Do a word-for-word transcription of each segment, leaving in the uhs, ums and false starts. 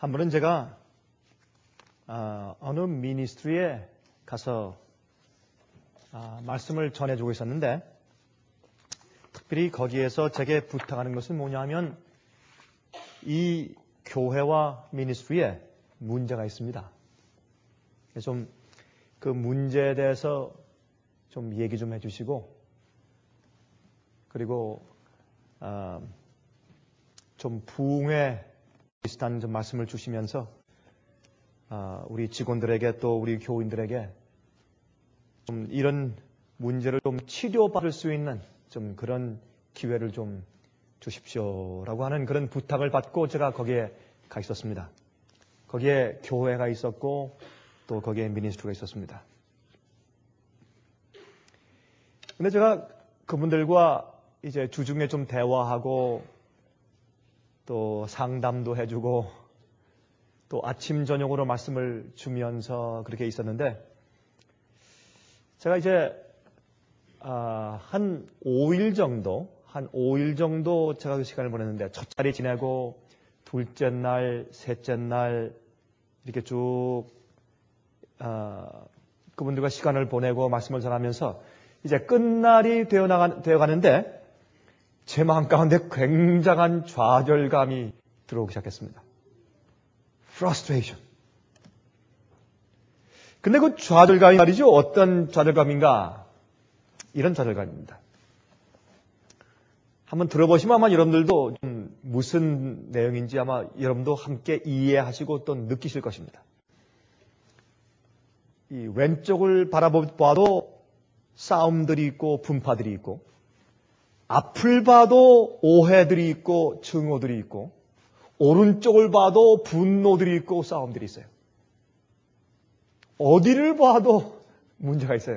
한 번은 제가 어, 어느 미니스트리에 가서 어, 말씀을 전해주고 있었는데, 특별히 거기에서 제게 부탁하는 것은 뭐냐면 이 교회와 미니스트리에 문제가 있습니다. 좀 그 문제에 대해서 좀 얘기 좀 해주시고, 그리고 어, 좀 부흥회 비슷한 좀 말씀을 주시면서 어, 우리 직원들에게 또 우리 교인들에게 좀 이런 문제를 좀 치료받을 수 있는 좀 그런 기회를 좀 주십시오라고 하는 그런 부탁을 받고 제가 거기에 가 있었습니다. 거기에 교회가 있었고 또 거기에 미니스트리가 있었습니다. 근데 제가 그분들과 이제 주중에 좀 대화하고 또 상담도 해주고 또 아침 저녁으로 말씀을 주면서 그렇게 있었는데, 제가 이제 한 오 일 정도 한 오 일 정도 제가 그 시간을 보냈는데, 첫 자리 지내고 둘째 날, 셋째 날 이렇게 쭉 어, 그분들과 시간을 보내고 말씀을 전하면서 이제 끝날이 되어 나가, 되어 가는데 제 마음 가운데 굉장한 좌절감이 들어오기 시작했습니다. frustration. 근데 그 좌절감이 말이죠. 어떤 좌절감인가? 이런 좌절감입니다. 한번 들어보시면 아마 여러분들도 좀 무슨 내용인지 아마 여러분도 함께 이해하시고 또 느끼실 것입니다. 이 왼쪽을 바라봐도 싸움들이 있고 분파들이 있고, 앞을 봐도 오해들이 있고 증오들이 있고, 오른쪽을 봐도 분노들이 있고 싸움들이 있어요. 어디를 봐도 문제가 있어요.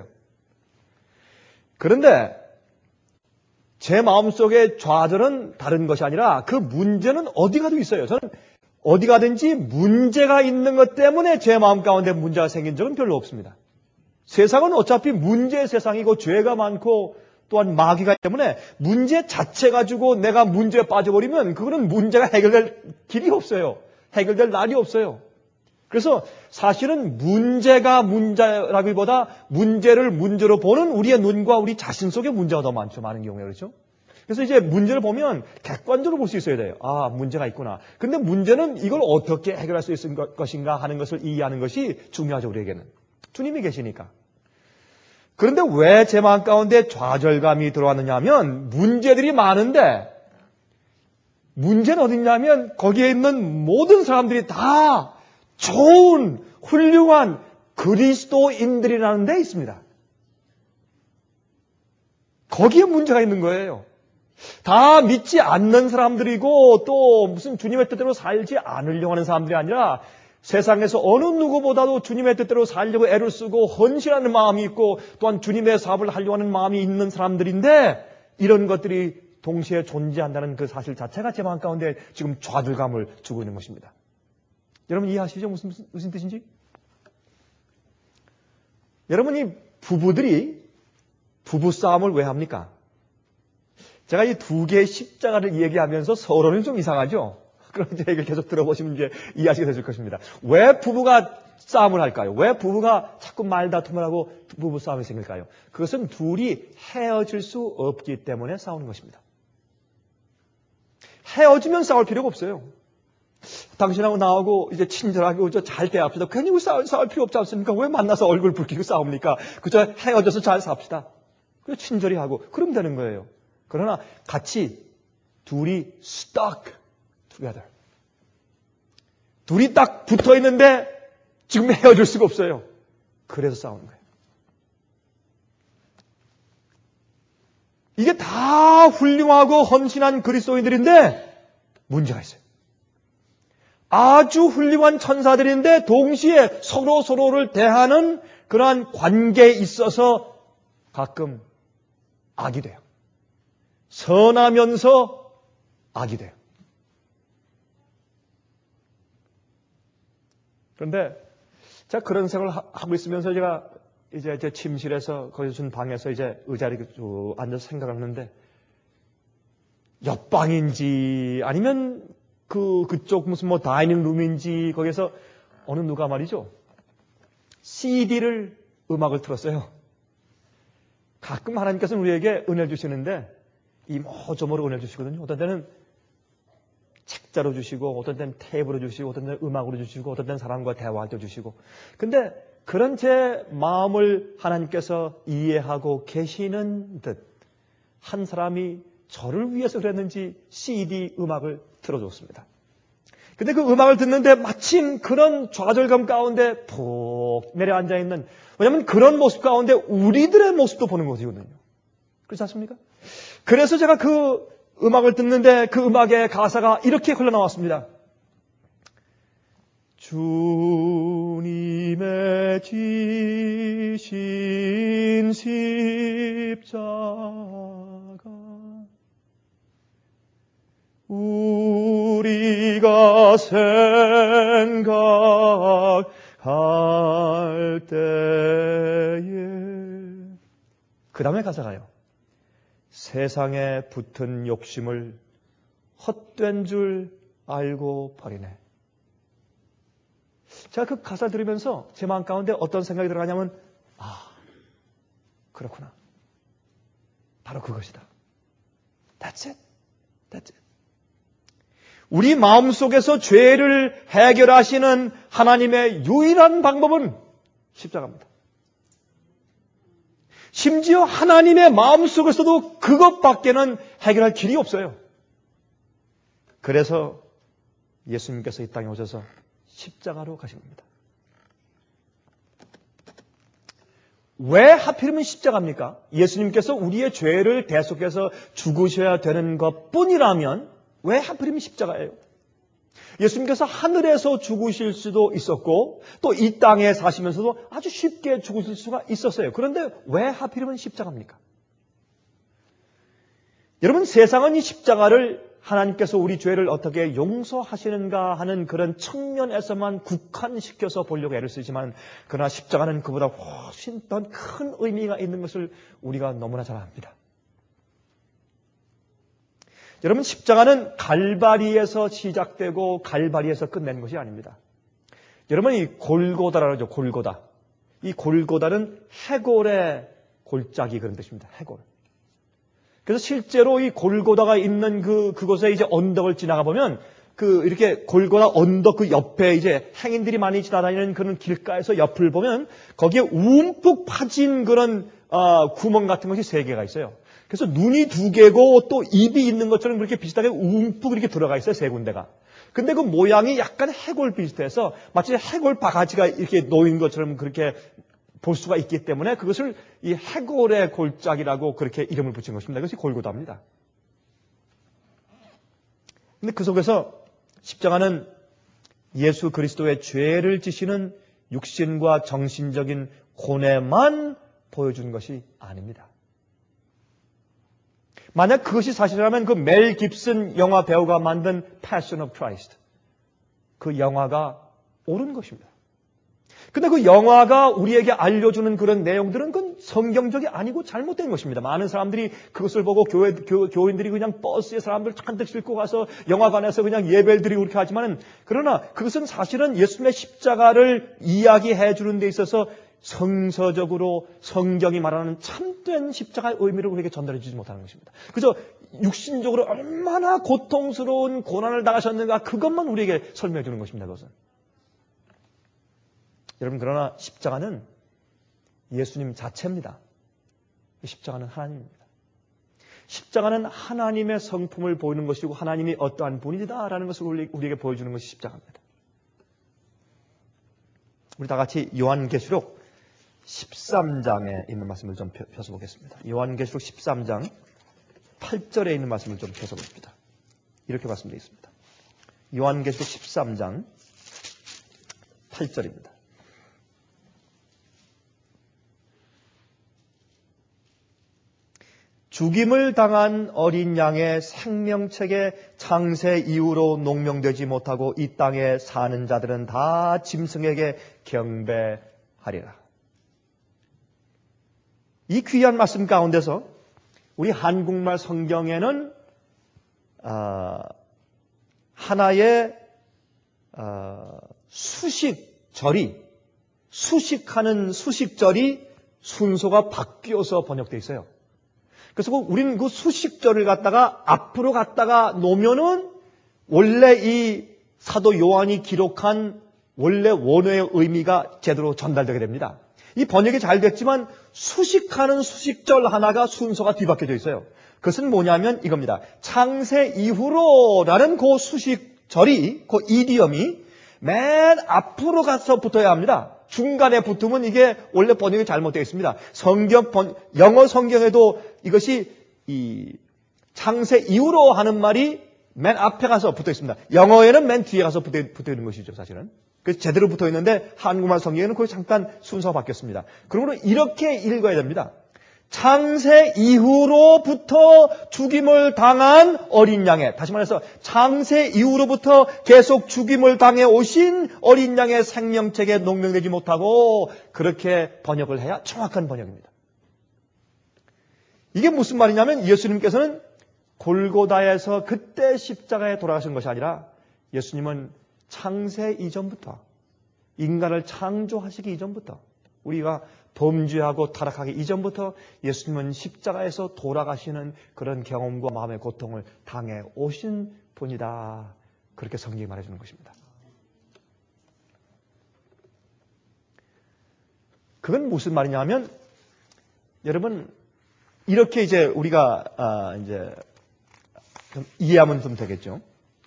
그런데 제 마음속의 좌절은 다른 것이 아니라 그 문제는 어디 가도 있어요. 저는 어디 가든지 문제가 있는 것 때문에 제 마음 가운데 문제가 생긴 적은 별로 없습니다. 세상은 어차피 문제의 세상이고 죄가 많고 또한 마귀가 있기 때문에 문제 자체 가지고 내가 문제에 빠져버리면 그거는 문제가 해결될 길이 없어요. 해결될 날이 없어요. 그래서 사실은 문제가 문제라기보다 문제를 문제로 보는 우리의 눈과 우리 자신 속에 문제가 더 많죠. 많은 경우에 그렇죠. 그래서 이제 문제를 보면 객관적으로 볼 수 있어야 돼요. 아, 문제가 있구나. 근데 문제는 이걸 어떻게 해결할 수 있을 것인가 하는 것을 이해하는 것이 중요하죠, 우리에게는. 주님이 계시니까. 그런데 왜 제 마음 가운데 좌절감이 들어왔느냐 하면, 문제들이 많은데 문제는 어딨냐면 거기에 있는 모든 사람들이 다 좋은 훌륭한 그리스도인들이라는 데 있습니다. 거기에 문제가 있는 거예요. 다 믿지 않는 사람들이고 또 무슨 주님의 뜻대로 살지 않으려고 하는 사람들이 아니라 세상에서 어느 누구보다도 주님의 뜻대로 살려고 애를 쓰고 헌신하는 마음이 있고 또한 주님의 사업을 하려고 하는 마음이 있는 사람들인데, 이런 것들이 동시에 존재한다는 그 사실 자체가 제 마음 가운데 지금 좌절감을 주고 있는 것입니다. 여러분 이해하시죠? 무슨, 무슨, 무슨 뜻인지? 여러분이 부부들이 부부싸움을 왜 합니까? 제가 이 두 개의 십자가를 얘기하면서 서로는 좀 이상하죠? 그럼 이제 이걸 계속 들어보시면 이제 이해하시게 되실 것입니다. 왜 부부가 싸움을 할까요? 왜 부부가 자꾸 말다툼을 하고 부부싸움이 생길까요? 그것은 둘이 헤어질 수 없기 때문에 싸우는 것입니다. 헤어지면 싸울 필요가 없어요. 당신하고 나하고 이제 친절하게 잘 대합시다. 괜히 싸울, 싸울 필요 없지 않습니까? 왜 만나서 얼굴 붉히고 싸웁니까? 그저 헤어져서 잘 삽시다. 그래서 친절히 하고 그러면 되는 거예요. 그러나 같이 둘이 stuck together. 둘이 딱 붙어 있는데 지금 헤어질 수가 없어요. 그래서 싸우는 거예요. 이게 다 훌륭하고 헌신한 그리스도인들인데 문제가 있어요. 아주 훌륭한 천사들인데 동시에 서로 서로를 대하는 그러한 관계에 있어서 가끔 악이 돼요. 선하면서 악이 돼요. 그런데 제가 그런 생각을 하고 있으면서 제가 이제 제 침실에서 거기서 준 방에서 이제 의자를 앉아서 생각을 하는데, 옆방인지 아니면 그, 그쪽 무슨 뭐 다이닝 룸인지 거기서 어느 누가 말이죠. 씨디를 음악을 틀었어요. 가끔 하나님께서는 우리에게 은혜를 주시는데 이모저모로 은혜를 주시거든요. 어떤 때는 책자로 주시고 어떤 때는 탭으로 주시고 어떤 때는 음악으로 주시고 어떤 때는 사람과 대화할 때 주시고 근데 그런 제 마음을 하나님께서 이해하고 계시는 듯 한 사람이 저를 위해서 그랬는지 씨디 음악을 틀어줬습니다. 근데 그 음악을 듣는데 마침 그런 좌절감 가운데 푹 내려앉아 있는 왜냐하면 그런 모습 가운데 우리들의 모습도 보는 것이거든요. 그렇지 않습니까? 그래서 제가 그 음악을 듣는데 그 음악의 가사가 이렇게 흘러나왔습니다. 주님의 지신 십자가 우리가 생각할 때에 그 다음에 가사가요. 세상에 붙은 욕심을 헛된 줄 알고 버리네. 제가 그 가사 들으면서 제 마음 가운데 어떤 생각이 들어가냐면 아, 그렇구나. 바로 그것이다. That's it. That's it. 우리 마음속에서 죄를 해결하시는 하나님의 유일한 방법은 십자가입니다. 심지어 하나님의 마음속에서도 그것밖에는 해결할 길이 없어요. 그래서 예수님께서 이 땅에 오셔서 십자가로 가신 겁니다. 왜 하필이면 십자가입니까? 예수님께서 우리의 죄를 대속해서 죽으셔야 되는 것뿐이라면 왜 하필이면 십자가예요? 예수님께서 하늘에서 죽으실 수도 있었고 또 이 땅에 사시면서도 아주 쉽게 죽으실 수가 있었어요. 그런데 왜 하필이면 십자가입니까? 여러분 세상은 이 십자가를 하나님께서 우리 죄를 어떻게 용서하시는가 하는 그런 측면에서만 국한시켜서 보려고 애를 쓰지만 그러나 십자가는 그보다 훨씬 더 큰 의미가 있는 것을 우리가 너무나 잘 압니다. 여러분 십자가는 갈바리에서 시작되고 갈바리에서 끝내는 것이 아닙니다. 여러분 이 골고다라고 하죠. 골고다. 이 골고다는 해골의 골짜기 그런 뜻입니다. 해골. 그래서 실제로 이 골고다가 있는 그, 그곳에 이제 언덕을 지나가 보면 그 이렇게 골고다 언덕 그 옆에 이제 행인들이 많이 지나다니는 그런 길가에서 옆을 보면 거기에 움푹 파진 그런 어, 구멍 같은 것이 세 개가 있어요. 그래서 눈이 두 개고 또 입이 있는 것처럼 그렇게 비슷하게 움푹 이렇게 들어가 있어요. 세 군데가. 근데 그 모양이 약간 해골 비슷해서 마치 해골 바가지가 이렇게 놓인 것처럼 그렇게 볼 수가 있기 때문에 그것을 이 해골의 골짜기라고 그렇게 이름을 붙인 것입니다. 그것이 골고다입니다. 근데 그 속에서 십자가는 예수 그리스도의 죄를 지시는 육신과 정신적인 고뇌만 보여주는 것이 아닙니다. 만약 그것이 사실이라면 그 멜 깁슨 영화 배우가 만든 Passion of Christ 그 영화가 옳은 것입니다. 근데 그 영화가 우리에게 알려주는 그런 내용들은 그건 성경적이 아니고 잘못된 것입니다. 많은 사람들이 그것을 보고 교회, 교, 교인들이 그냥 버스에 사람들 잔뜩 싣고 가서 영화관에서 그냥 예배를 드리고 그렇게 하지만 그러나 그것은 사실은 예수님의 십자가를 이야기해 주는 데 있어서 성서적으로 성경이 말하는 참된 십자가의 의미를 우리에게 전달해 주지 못하는 것입니다. 그저 육신적으로 얼마나 고통스러운 고난을 당하셨는가 그것만 우리에게 설명해 주는 것입니다. 그것은. 여러분 그러나 십자가는 예수님 자체입니다. 십자가는 하나님입니다. 십자가는 하나님의 성품을 보이는 것이고 하나님이 어떠한 분이다라는 것을 우리에게 보여주는 것이 십자가입니다. 우리 다 같이 요한계시록 십삼 장에 있는 말씀을 좀 펴서 보겠습니다. 요한계시록 십삼 장 팔 절에 있는 말씀을 좀 펴서 봅니다. 이렇게 말씀되어 있습니다. 요한계시록 십삼 장 팔 절입니다. 죽임을 당한 어린 양의 생명책에 창세 이후로 농명되지 못하고 이 땅에 사는 자들은 다 짐승에게 경배하리라. 이 귀한 말씀 가운데서 우리 한국말 성경에는 아, 하나의 어, 수식절이 수식하는 수식절이 순서가 바뀌어서 번역되어 있어요. 그래서 우리는 그 수식절을 갖다가 앞으로 갖다가 놓으면은 원래 이 사도 요한이 기록한 원래 원어의 의미가 제대로 전달되게 됩니다. 이 번역이 잘 됐지만 수식하는 수식절 하나가 순서가 뒤바뀌어져 있어요. 그것은 뭐냐면 이겁니다. 창세 이후로라는 그 수식절이, 그 이디엄이 맨 앞으로 가서 붙어야 합니다. 중간에 붙으면 이게 원래 번역이 잘못되어 있습니다. 성경 번, 영어 성경에도 이것이 이 창세 이후로 하는 말이 맨 앞에 가서 붙어 있습니다. 영어에는 맨 뒤에 가서 붙어, 붙어 있는 것이죠, 사실은. 그래서 제대로 붙어 있는데 한국말 성경에는 거기 잠깐 순서가 바뀌었습니다. 그러므로 이렇게 읽어야 됩니다. 창세 이후로부터 죽임을 당한 어린 양의, 다시 말해서 창세 이후로부터 계속 죽임을 당해 오신 어린 양의 생명책에 농명되지 못하고 그렇게 번역을 해야 정확한 번역입니다. 이게 무슨 말이냐면 예수님께서는 골고다에서 그때 십자가에 돌아가신 것이 아니라 예수님은 창세 이전부터, 인간을 창조하시기 이전부터, 우리가 범죄하고 타락하기 이전부터 예수님은 십자가에서 돌아가시는 그런 경험과 마음의 고통을 당해 오신 분이다. 그렇게 성경이 말해주는 것입니다. 그건 무슨 말이냐면, 여러분, 이렇게 이제 우리가, 아, 이제, 좀 이해하면 좀 되겠죠.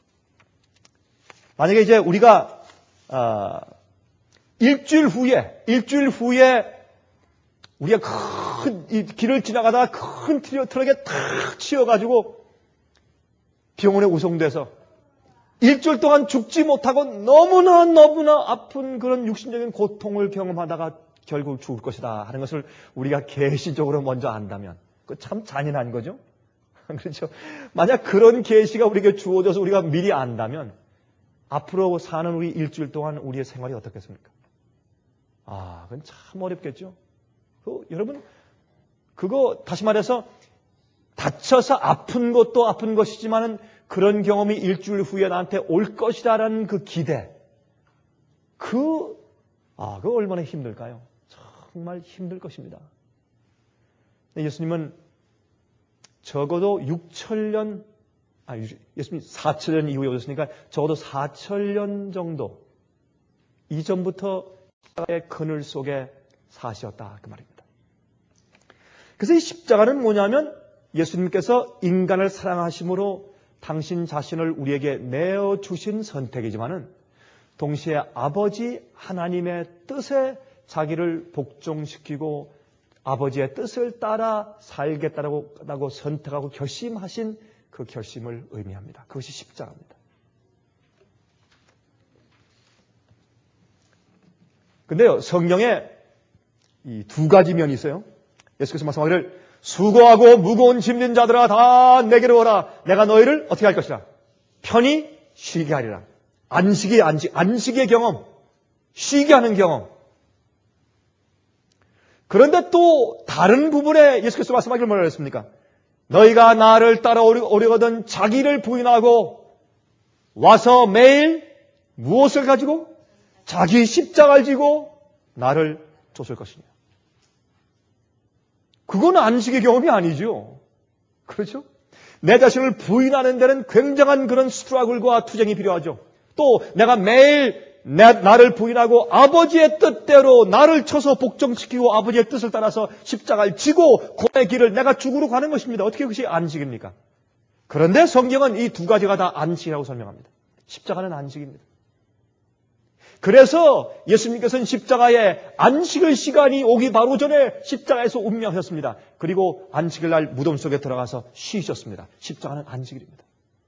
만약에 이제 우리가, 아, 일주일 후에, 일주일 후에 우리가 큰 이 길을 지나가다가 큰 트럭에 탁 치여가지고 병원에 우송돼서 일주일 동안 죽지 못하고 너무나 너무나 아픈 그런 육신적인 고통을 경험하다가 결국 죽을 것이다 하는 것을 우리가 계시적으로 먼저 안다면 그 참 잔인한 거죠. 그렇죠. 만약 그런 계시가 우리에게 주어져서 우리가 미리 안다면 앞으로 사는 우리 일주일 동안 우리의 생활이 어떻겠습니까? 아, 그건 참 어렵겠죠. 그, 여러분, 그거 다시 말해서 다쳐서 아픈 것도 아픈 것이지만은 그런 경험이 일주일 후에 나한테 올 것이다라는 그 기대, 그, 아, 그 얼마나 힘들까요? 정말 힘들 것입니다. 예수님은 적어도 육천 년, 아, 예수님이 사천 년 이후에 오셨으니까 적어도 사천 년 정도 이전부터 십자가의 그늘 속에 사셨다 그 말입니다. 그래서 이 십자가는 뭐냐면 예수님께서 인간을 사랑하심으로 당신 자신을 우리에게 내어주신 선택이지만은 동시에 아버지 하나님의 뜻에 자기를 복종시키고 아버지의 뜻을 따라 살겠다라고 선택하고 결심하신 그 결심을 의미합니다. 그것이 십자가입니다. 근데요, 성경에 이 두 가지 면이 있어요. 예수께서 말씀하기를 수고하고 무거운 짐진 자들아 다 내게로 오라. 내가 너희를 어떻게 할 것이라. 편히 쉬게 하리라. 안식의 안식, 안식의 경험, 쉬게 하는 경험. 그런데 또 다른 부분에 예수께서 말씀하기를 뭐라고 했습니까? 너희가 나를 따라오려거든 자기를 부인하고 와서 매일 무엇을 가지고? 자기 십자가를 지고 나를 쫓을 것이냐. 그건 안식의 경험이 아니죠. 그렇죠? 내 자신을 부인하는 데는 굉장한 그런 스트러글과 투쟁이 필요하죠. 또 내가 매일 내, 나를 부인하고 아버지의 뜻대로 나를 쳐서 복종시키고 아버지의 뜻을 따라서 십자가를 지고 고의 길을 내가 죽으러 가는 것입니다. 어떻게 그것이 안식입니까? 그런데 성경은 이 두 가지가 다 안식이라고 설명합니다. 십자가는 안식입니다. 그래서 예수님께서는 십자가에 안식의 시간이 오기 바로 전에 십자가에서 운명하셨습니다. 그리고 안식일 날 무덤 속에 들어가서 쉬셨습니다. 십자가는 안식일입니다.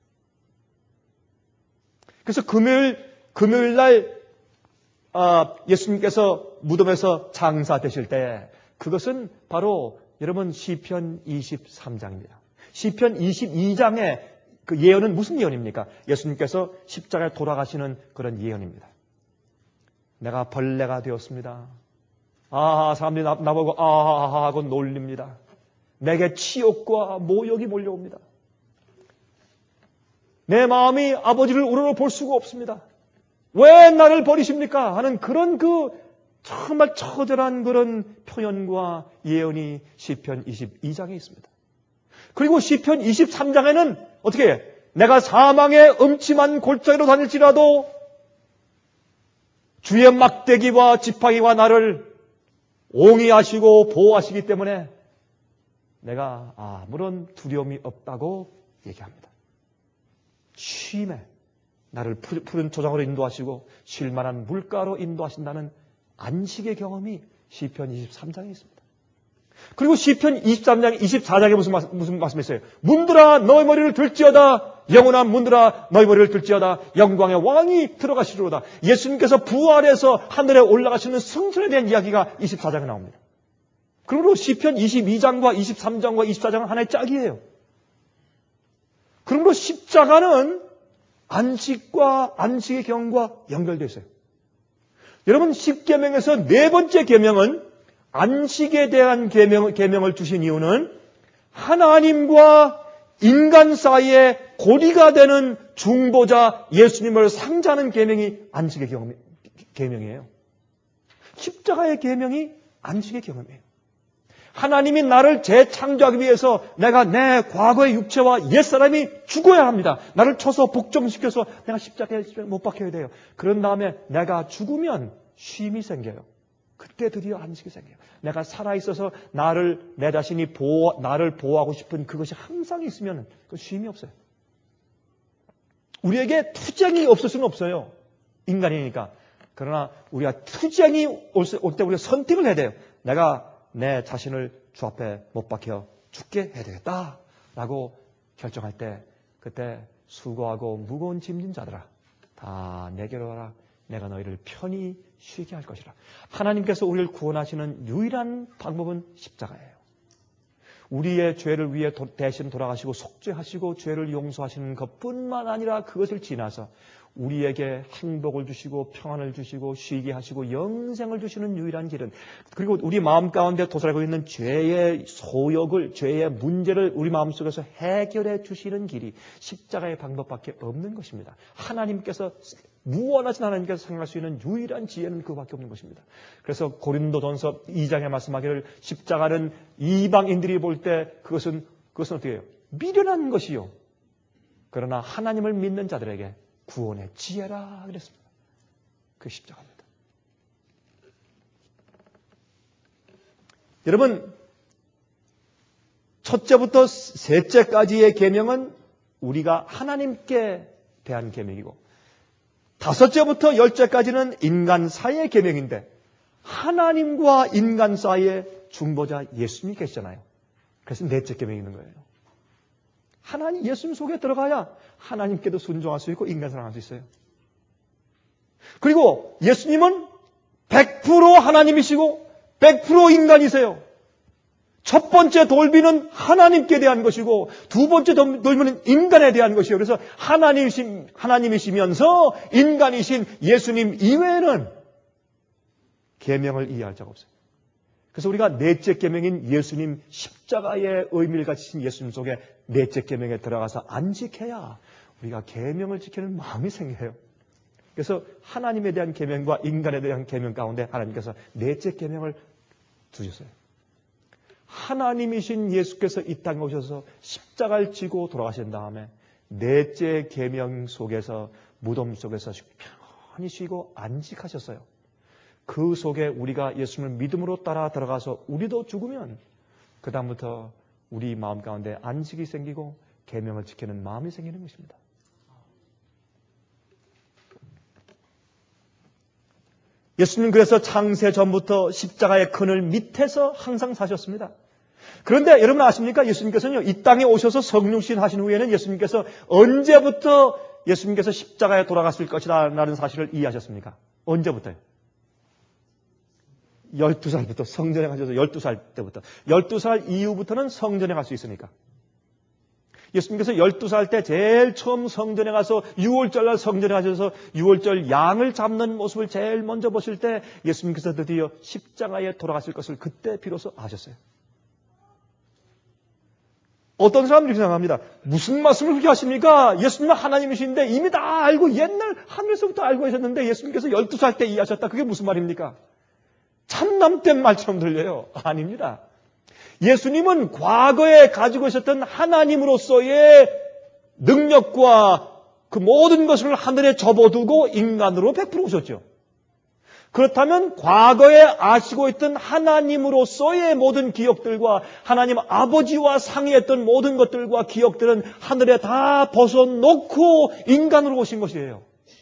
그래서 금요일, 금요일 날 아, 예수님께서 무덤에서 장사되실 때 그것은 바로 여러분 시편 이십삼 장입니다. 시편 이십이 장의 그 예언은 무슨 예언입니까? 예수님께서 십자가에 돌아가시는 그런 예언입니다. 내가 벌레가 되었습니다. 아, 사람들이 나, 나보고 아하하 하고 놀립니다. 내게 치욕과 모욕이 몰려옵니다. 내 마음이 아버지를 우러러 볼 수가 없습니다. 왜 나를 버리십니까? 하는 그런 그 정말 처절한 그런 표현과 예언이 시편 이십이 장에 있습니다. 그리고 시편 이십삼 장에는 어떻게 해? 내가 사망의 음침한 골짜기로 다닐지라도 주의 막대기와 지팡이와 나를 옹이하시고 보호하시기 때문에 내가 아무런 두려움이 없다고 얘기합니다. 쉼에 나를 푸른 초장으로 인도하시고 쉴만한 물가로 인도하신다는 안식의 경험이 시편 이십삼 장에 있습니다. 그리고 시편 이십삼 장, 이십사 장에 무슨, 무슨 말씀이 있어요? 문들아 너희 머리를 들지어다. 영원한 문들아 너희 머리를 들지어다. 영광의 왕이 들어가시리로다. 예수님께서 부활해서 하늘에 올라가시는 승천에 대한 이야기가 이십사 장에 나옵니다. 그러므로 시편 이십이 장과 이십삼 장과 이십사 장은 하나의 짝이에요. 그러므로 십자가는 안식과 안식의 경험과 연결되어 있어요. 여러분 십계명에서 네 번째 계명은 안식에 대한 계명, 계명을 주신 이유는 하나님과 인간 사이에 고리가 되는 중보자 예수님을 상징하는 계명이 안식의 경험, 계명이에요. 십자가의 계명이 안식의 경험이에요. 하나님이 나를 재창조하기 위해서 내가 내 과거의 육체와 옛사람이 죽어야 합니다. 나를 쳐서 복종시켜서 내가 십자가에 못 박혀야 돼요. 그런 다음에 내가 죽으면 쉼이 생겨요. 그때 드디어 안식이 생겨요. 내가 살아있어서 나를, 내 자신이 보호, 나를 보호하고 싶은 그것이 항상 있으면 그 쉼이 없어요. 우리에게 투쟁이 없을 수는 없어요. 인간이니까. 그러나 우리가 투쟁이 올 때 우리가 선택을 해야 돼요. 내가 내 자신을 주 앞에 못 박혀 죽게 해야 되겠다 라고 결정할 때 그때 수고하고 무거운 짐진 자들아 다 내게로 와라. 내가 너희를 편히 쉬게 할 것이라. 하나님께서 우리를 구원하시는 유일한 방법은 십자가예요. 우리의 죄를 위해 대신 돌아가시고 속죄하시고 죄를 용서하시는 것뿐만 아니라 그것을 지나서 우리에게 행복을 주시고 평안을 주시고 쉬게 하시고 영생을 주시는 유일한 길은, 그리고 우리 마음 가운데 도사리고 있는 죄의 소욕을, 죄의 문제를 우리 마음속에서 해결해 주시는 길이 십자가의 방법밖에 없는 것입니다. 하나님께서, 무한하신 하나님께서 생각할 수 있는 유일한 지혜는 그밖에 없는 것입니다. 그래서 고린도전서 이 장에 말씀하기를 십자가는 이방인들이 볼 때 그것은 그것은 어떻게 해요? 미련한 것이요. 그러나 하나님을 믿는 자들에게 구원의 지혜라 그랬습니다. 그 십자가입니다. 여러분, 첫째부터 셋째까지의 계명은 우리가 하나님께 대한 계명이고, 다섯째부터 열째까지는 인간 사이의 계명인데, 하나님과 인간 사이에 중보자 예수님이 계시잖아요. 그래서 넷째 계명이 있는 거예요. 하나님, 예수님 속에 들어가야 하나님께도 순종할 수 있고 인간 사랑할 수 있어요. 그리고 예수님은 백 퍼센트 하나님이시고 백 퍼센트 인간이세요. 첫 번째 돌비는 하나님께 대한 것이고 두 번째 돌비는 인간에 대한 것이에요. 그래서 하나님이시, 하나님이시면서 인간이신 예수님 이외에는 계명을 이해할 자가 없어요. 그래서 우리가 넷째 계명인 예수님 십자가의 의미를 가지신 예수님 속에 넷째 계명에 들어가서 안식해야 우리가 계명을 지키는 마음이 생겨요. 그래서 하나님에 대한 계명과 인간에 대한 계명 가운데 하나님께서 넷째 계명을 두셨어요. 하나님이신 예수께서 이 땅에 오셔서 십자가를 지고 돌아가신 다음에 넷째 계명 속에서, 무덤 속에서 편히 쉬고 안식하셨어요. 그 속에 우리가 예수님을 믿음으로 따라 들어가서 우리도 죽으면 그 다음부터 우리 마음 가운데 안식이 생기고 계명을 지키는 마음이 생기는 것입니다. 예수님 그래서 창세 전부터 십자가의 그늘 밑에서 항상 사셨습니다. 그런데 여러분 아십니까? 예수님께서는요, 이 땅에 오셔서 성육신 하신 후에는 예수님께서 언제부터 예수님께서 십자가에 돌아갔을 것이다 라는 사실을 이해하셨습니까? 언제부터요? 열두 살부터 성전에 가셔서 열두 살 때부터. 열두 살 이후부터는 성전에 갈 수 있으니까. 예수님께서 열두 살 때 제일 처음 성전에 가서 유월절 날 성전에 가셔서 유월절 양을 잡는 모습을 제일 먼저 보실 때 예수님께서 드디어 십자가에 돌아가실 것을 그때 비로소 아셨어요. 어떤 사람들이 생각합니다. 무슨 말씀을 그렇게 하십니까? 예수님은 하나님이신데 이미 다 알고 옛날 하늘에서부터 알고 계셨는데 예수님께서 열두 살 때 이해하셨다. 그게 무슨 말입니까? 참남된 말처럼 들려요. 아닙니다. 예수님은 과거에 가지고 있었던 하나님으로서의 능력과 그 모든 것을 하늘에 접어두고 인간으로 베풀어 오셨죠. 그렇다면 과거에 아시고 있던 하나님으로서의 모든 기억들과 하나님 아버지와 상의했던 모든 것들과 기억들은 하늘에 다 벗어놓고 인간으로 오신 것이에요.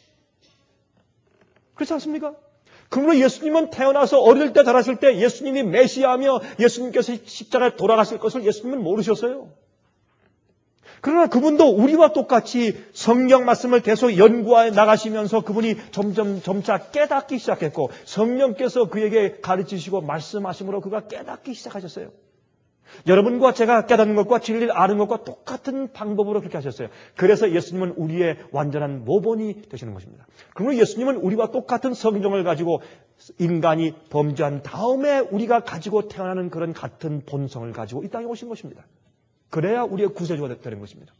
그렇지 않습니까? 그러므로 예수님은 태어나서 어릴 때 자랐을 때 예수님이 메시아며 예수님께서 십자가에 돌아가실 것을 예수님은 모르셨어요. 그러나 그분도 우리와 똑같이 성경 말씀을 계속 연구해 나가시면서 그분이 점점 점차 깨닫기 시작했고 성령께서 그에게 가르치시고 말씀하심으로 그가 깨닫기 시작하셨어요. 여러분과 제가 깨닫는 것과 진리를 아는 것과 똑같은 방법으로 그렇게 하셨어요. 그래서 예수님은 우리의 완전한 모본이 되시는 것입니다. 그러므로 예수님은 우리와 똑같은 성경을 가지고 인간이 범죄한 다음에 우리가 가지고 태어나는 그런 같은 본성을 가지고 이 땅에 오신 것입니다. 그래야 우리의 구세주가 되는 것입니다.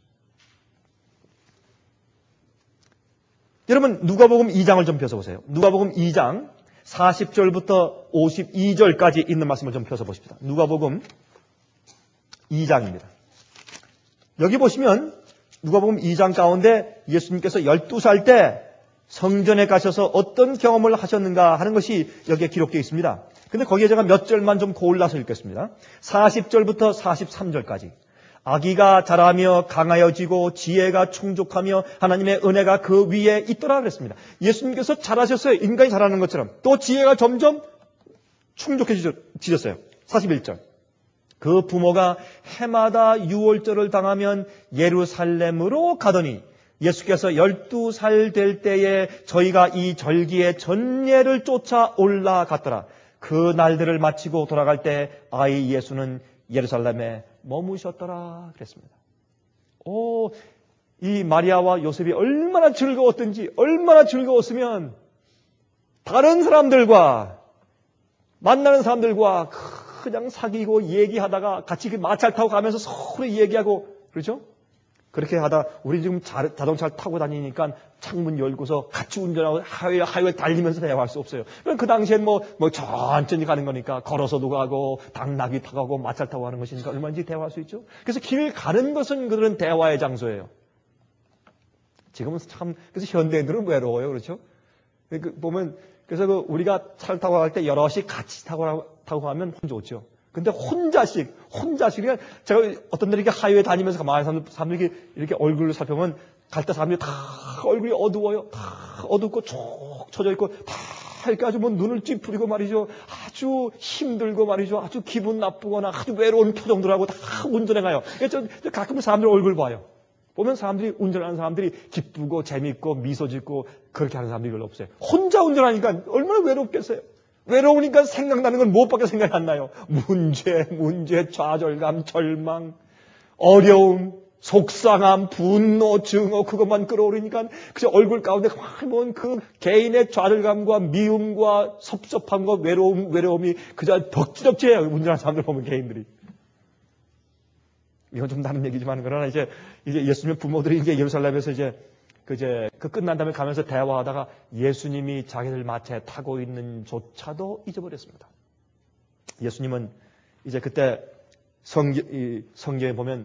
여러분 누가복음 이 장을 좀 펴서보세요. 누가복음 이 장 사십 절부터 오십이 절까지 있는 말씀을 좀 펴서 보십시다. 누가복음 이 장입니다. 여기 보시면 누가복음 이 장 가운데 예수님께서 열두 살 때 성전에 가셔서 어떤 경험을 하셨는가 하는 것이 여기에 기록되어 있습니다. 근데 거기에 제가 몇 절만 좀 골라서 읽겠습니다. 사십 절부터 사십삼 절까지. 아기가 자라며 강하여지고 지혜가 충족하며 하나님의 은혜가 그 위에 있더라 그랬습니다. 예수님께서 자라셨어요. 인간이 자라는 것처럼. 또 지혜가 점점 충족해지셨어요. 사십일 절. 그 부모가 해마다 유월절을 당하면 예루살렘으로 가더니 예수께서 열두 살 될 때에 저희가 이 절기의 전례를 쫓아 올라갔더라. 그 날들을 마치고 돌아갈 때 아이 예수는 예루살렘에 머무셨더라 그랬습니다. 오, 이 마리아와 요셉이 얼마나 즐거웠던지 얼마나 즐거웠으면 다른 사람들과 만나는 사람들과 그냥 사귀고 얘기하다가 같이 그 마차를 타고 가면서 서로 얘기하고 그렇죠? 그렇게 하다 우리 지금 자, 자동차를 타고 다니니까 창문 열고서 같이 운전하고 하이웨이, 하이웨이 달리면서 대화할 수 없어요. 그 당시엔 뭐, 뭐 천천히 가는 거니까 걸어서도 가고 당나귀 타고 가고 마차를 타고 가는 것이니까 얼마든지 대화할 수 있죠. 그래서 길 가는 것은 그들은 대화의 장소예요. 지금은 참 그래서 현대인들은 외로워요. 그렇죠? 그 보면 그래서 그 우리가 차를 타고 갈 때 여럿이 같이 타고 타고 가면 좋죠. 근데 혼자씩, 혼자씩, 제가 어떤 날 이렇게 하이웨이 다니면서 가만히 사람들, 사람들이 이렇게, 이렇게 얼굴을 살펴보면 갈 때 사람들이 다 얼굴이 어두워요. 다 어둡고 쭉 쳐져 있고 다 이렇게 아주 뭐 눈을 찌푸리고 말이죠. 아주 힘들고 말이죠. 아주 기분 나쁘거나 아주 외로운 표정들하고 다 운전해 가요. 저, 저 가끔 사람들 얼굴 봐요. 보면 사람들이 운전하는 사람들이 기쁘고 재밌고 미소 짓고 그렇게 하는 사람들이 별로 없어요. 혼자 운전하니까 얼마나 외롭겠어요. 외로우니까 생각나는 건 무엇밖에 생각이 안 나요. 문제, 문제, 좌절감, 절망, 어려움, 속상함, 분노, 증오 그것만 끌어오르니까 그저 얼굴 가운데 가만 그 개인의 좌절감과 미움과 섭섭함과 외로움, 외로움이 그저 덕지덕지해요. 운전하는 사람들 보면 개인들이. 이건 좀 다른 얘기지만 그러나 이제 이제 예수님 부모들이 이제 예루살렘에서 이제 그 이제 그 끝난 다음에 가면서 대화하다가 예수님이 자기들 마차에 타고 있는 조차도 잊어버렸습니다. 예수님은 이제 그때 성경, 이 성경에 보면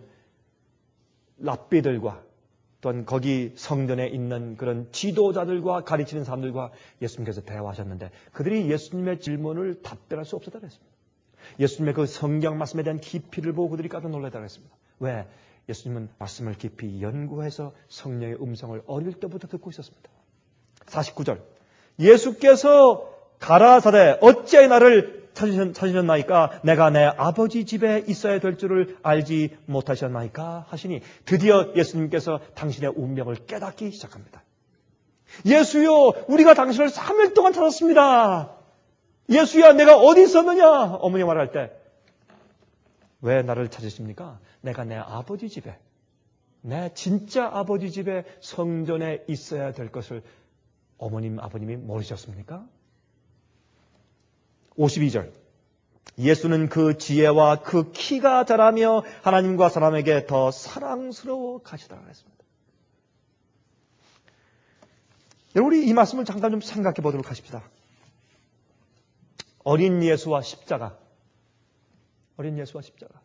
랍비들과 또한 거기 성전에 있는 그런 지도자들과 가르치는 사람들과 예수님께서 대화하셨는데 그들이 예수님의 질문을 답변할 수 없었다고 했습니다. 예수님의 그 성경 말씀에 대한 깊이를 보고 그들이 깜짝 놀랐다고 했습니다. 왜? 예수님은 말씀을 깊이 연구해서 성령의 음성을 어릴 때부터 듣고 있었습니다. 사십구 절. 예수께서 가라사대 어찌하여 나를 찾으셨나이까? 내가 내 아버지 집에 있어야 될 줄을 알지 못하셨나이까? 하시니 드디어 예수님께서 당신의 운명을 깨닫기 시작합니다. 예수여, 우리가 당신을 삼 일 동안 찾았습니다. 예수야, 내가 어디 있었느냐? 어머니 말할 때 왜 나를 찾으십니까? 내가 내 아버지 집에, 내 진짜 아버지 집에 성전에 있어야 될 것을 어머님, 아버님이 모르셨습니까? 오십이 절. 예수는 그 지혜와 그 키가 자라며 하나님과 사람에게 더 사랑스러워 가시더라 했습니다. 우리 이 말씀을 잠깐 좀 생각해 보도록 하십시다. 어린 예수와 십자가. 어린 예수와 십자가.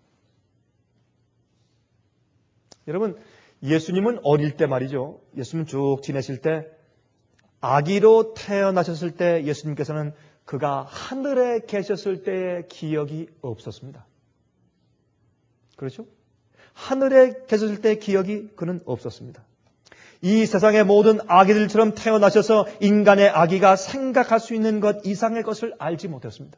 여러분, 예수님은 어릴 때 말이죠. 예수님 쭉 지내실 때 아기로 태어나셨을 때 예수님께서는 그가 하늘에 계셨을 때의 기억이 없었습니다. 그렇죠? 하늘에 계셨을 때의 기억이 그는 없었습니다. 이 세상의 모든 아기들처럼 태어나셔서 인간의 아기가 생각할 수 있는 것 이상의 것을 알지 못했습니다.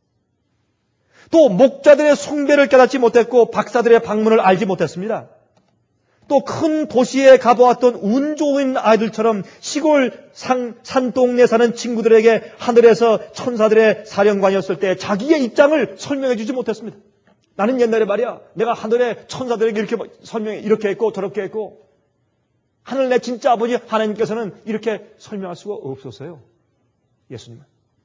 또 목자들의 숭배를 깨닫지 못했고 박사들의 방문을 알지 못했습니다. 또 큰 도시에 가보았던 운 좋은 아이들처럼 시골 산, 산동네 사는 친구들에게 하늘에서 천사들의 사령관이었을 때 자기의 입장을 설명해 주지 못했습니다. 나는 옛날에 말이야, 내가 하늘에 천사들에게 이렇게 설명해, 이렇게 했고 저렇게 했고, 하늘 내 진짜 아버지 하나님께서는 이렇게 설명할 수가 없었어요. 예수님은.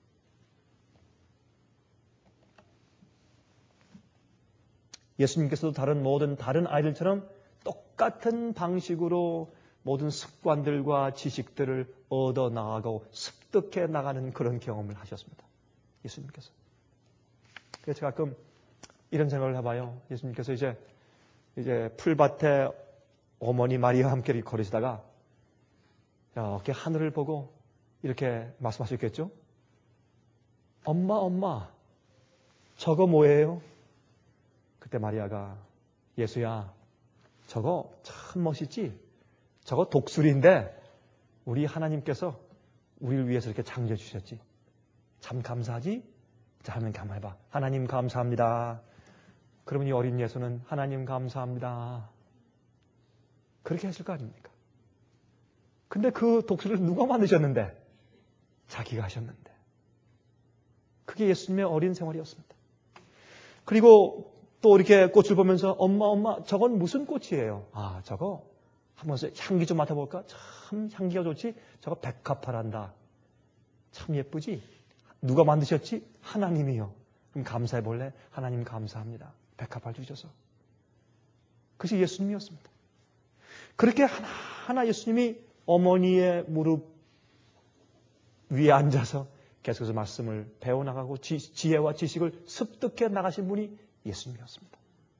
예수님께서도 다른 모든 다른 아이들처럼 똑같은 방식으로 모든 습관들과 지식들을 얻어 나가고 습득해 나가는 그런 경험을 하셨습니다. 예수님께서. 그래서 제가 가끔 이런 생각을 해봐요. 예수님께서 이제 이제 풀밭에 어머니 마리아와 함께 걸으시다가 이렇게 하늘을 보고 이렇게 말씀하셨겠죠? 엄마, 엄마, 저거 뭐예요? 그때 마리아가 예수야, 저거 참 멋있지? 저거 독수리인데 우리 하나님께서 우리를 위해서 이렇게 창조해 주셨지. 참 감사하지? 자, 하면 가만히 봐. 하나님 감사합니다. 그러면 이 어린 예수는 하나님 감사합니다. 그렇게 했을 거 아닙니까? 근데 그 독수리를 누가 만드셨는데? 자기가 하셨는데. 그게 예수님의 어린 생활이었습니다. 그리고 또 이렇게 꽃을 보면서 엄마 엄마 저건 무슨 꽃이에요? 아 저거 한번 향기 좀 맡아볼까? 참 향기가 좋지? 저거 백합화란다. 참 예쁘지? 누가 만드셨지? 하나님이요. 그럼 감사해 볼래? 하나님 감사합니다. 백합화를 주셔서. 그것이 예수님이었습니다. 그렇게 하나하나 예수님이 어머니의 무릎 위에 앉아서 계속해서 말씀을 배워나가고 지, 지혜와 지식을 습득해 나가신 분이 예수님이었습니다.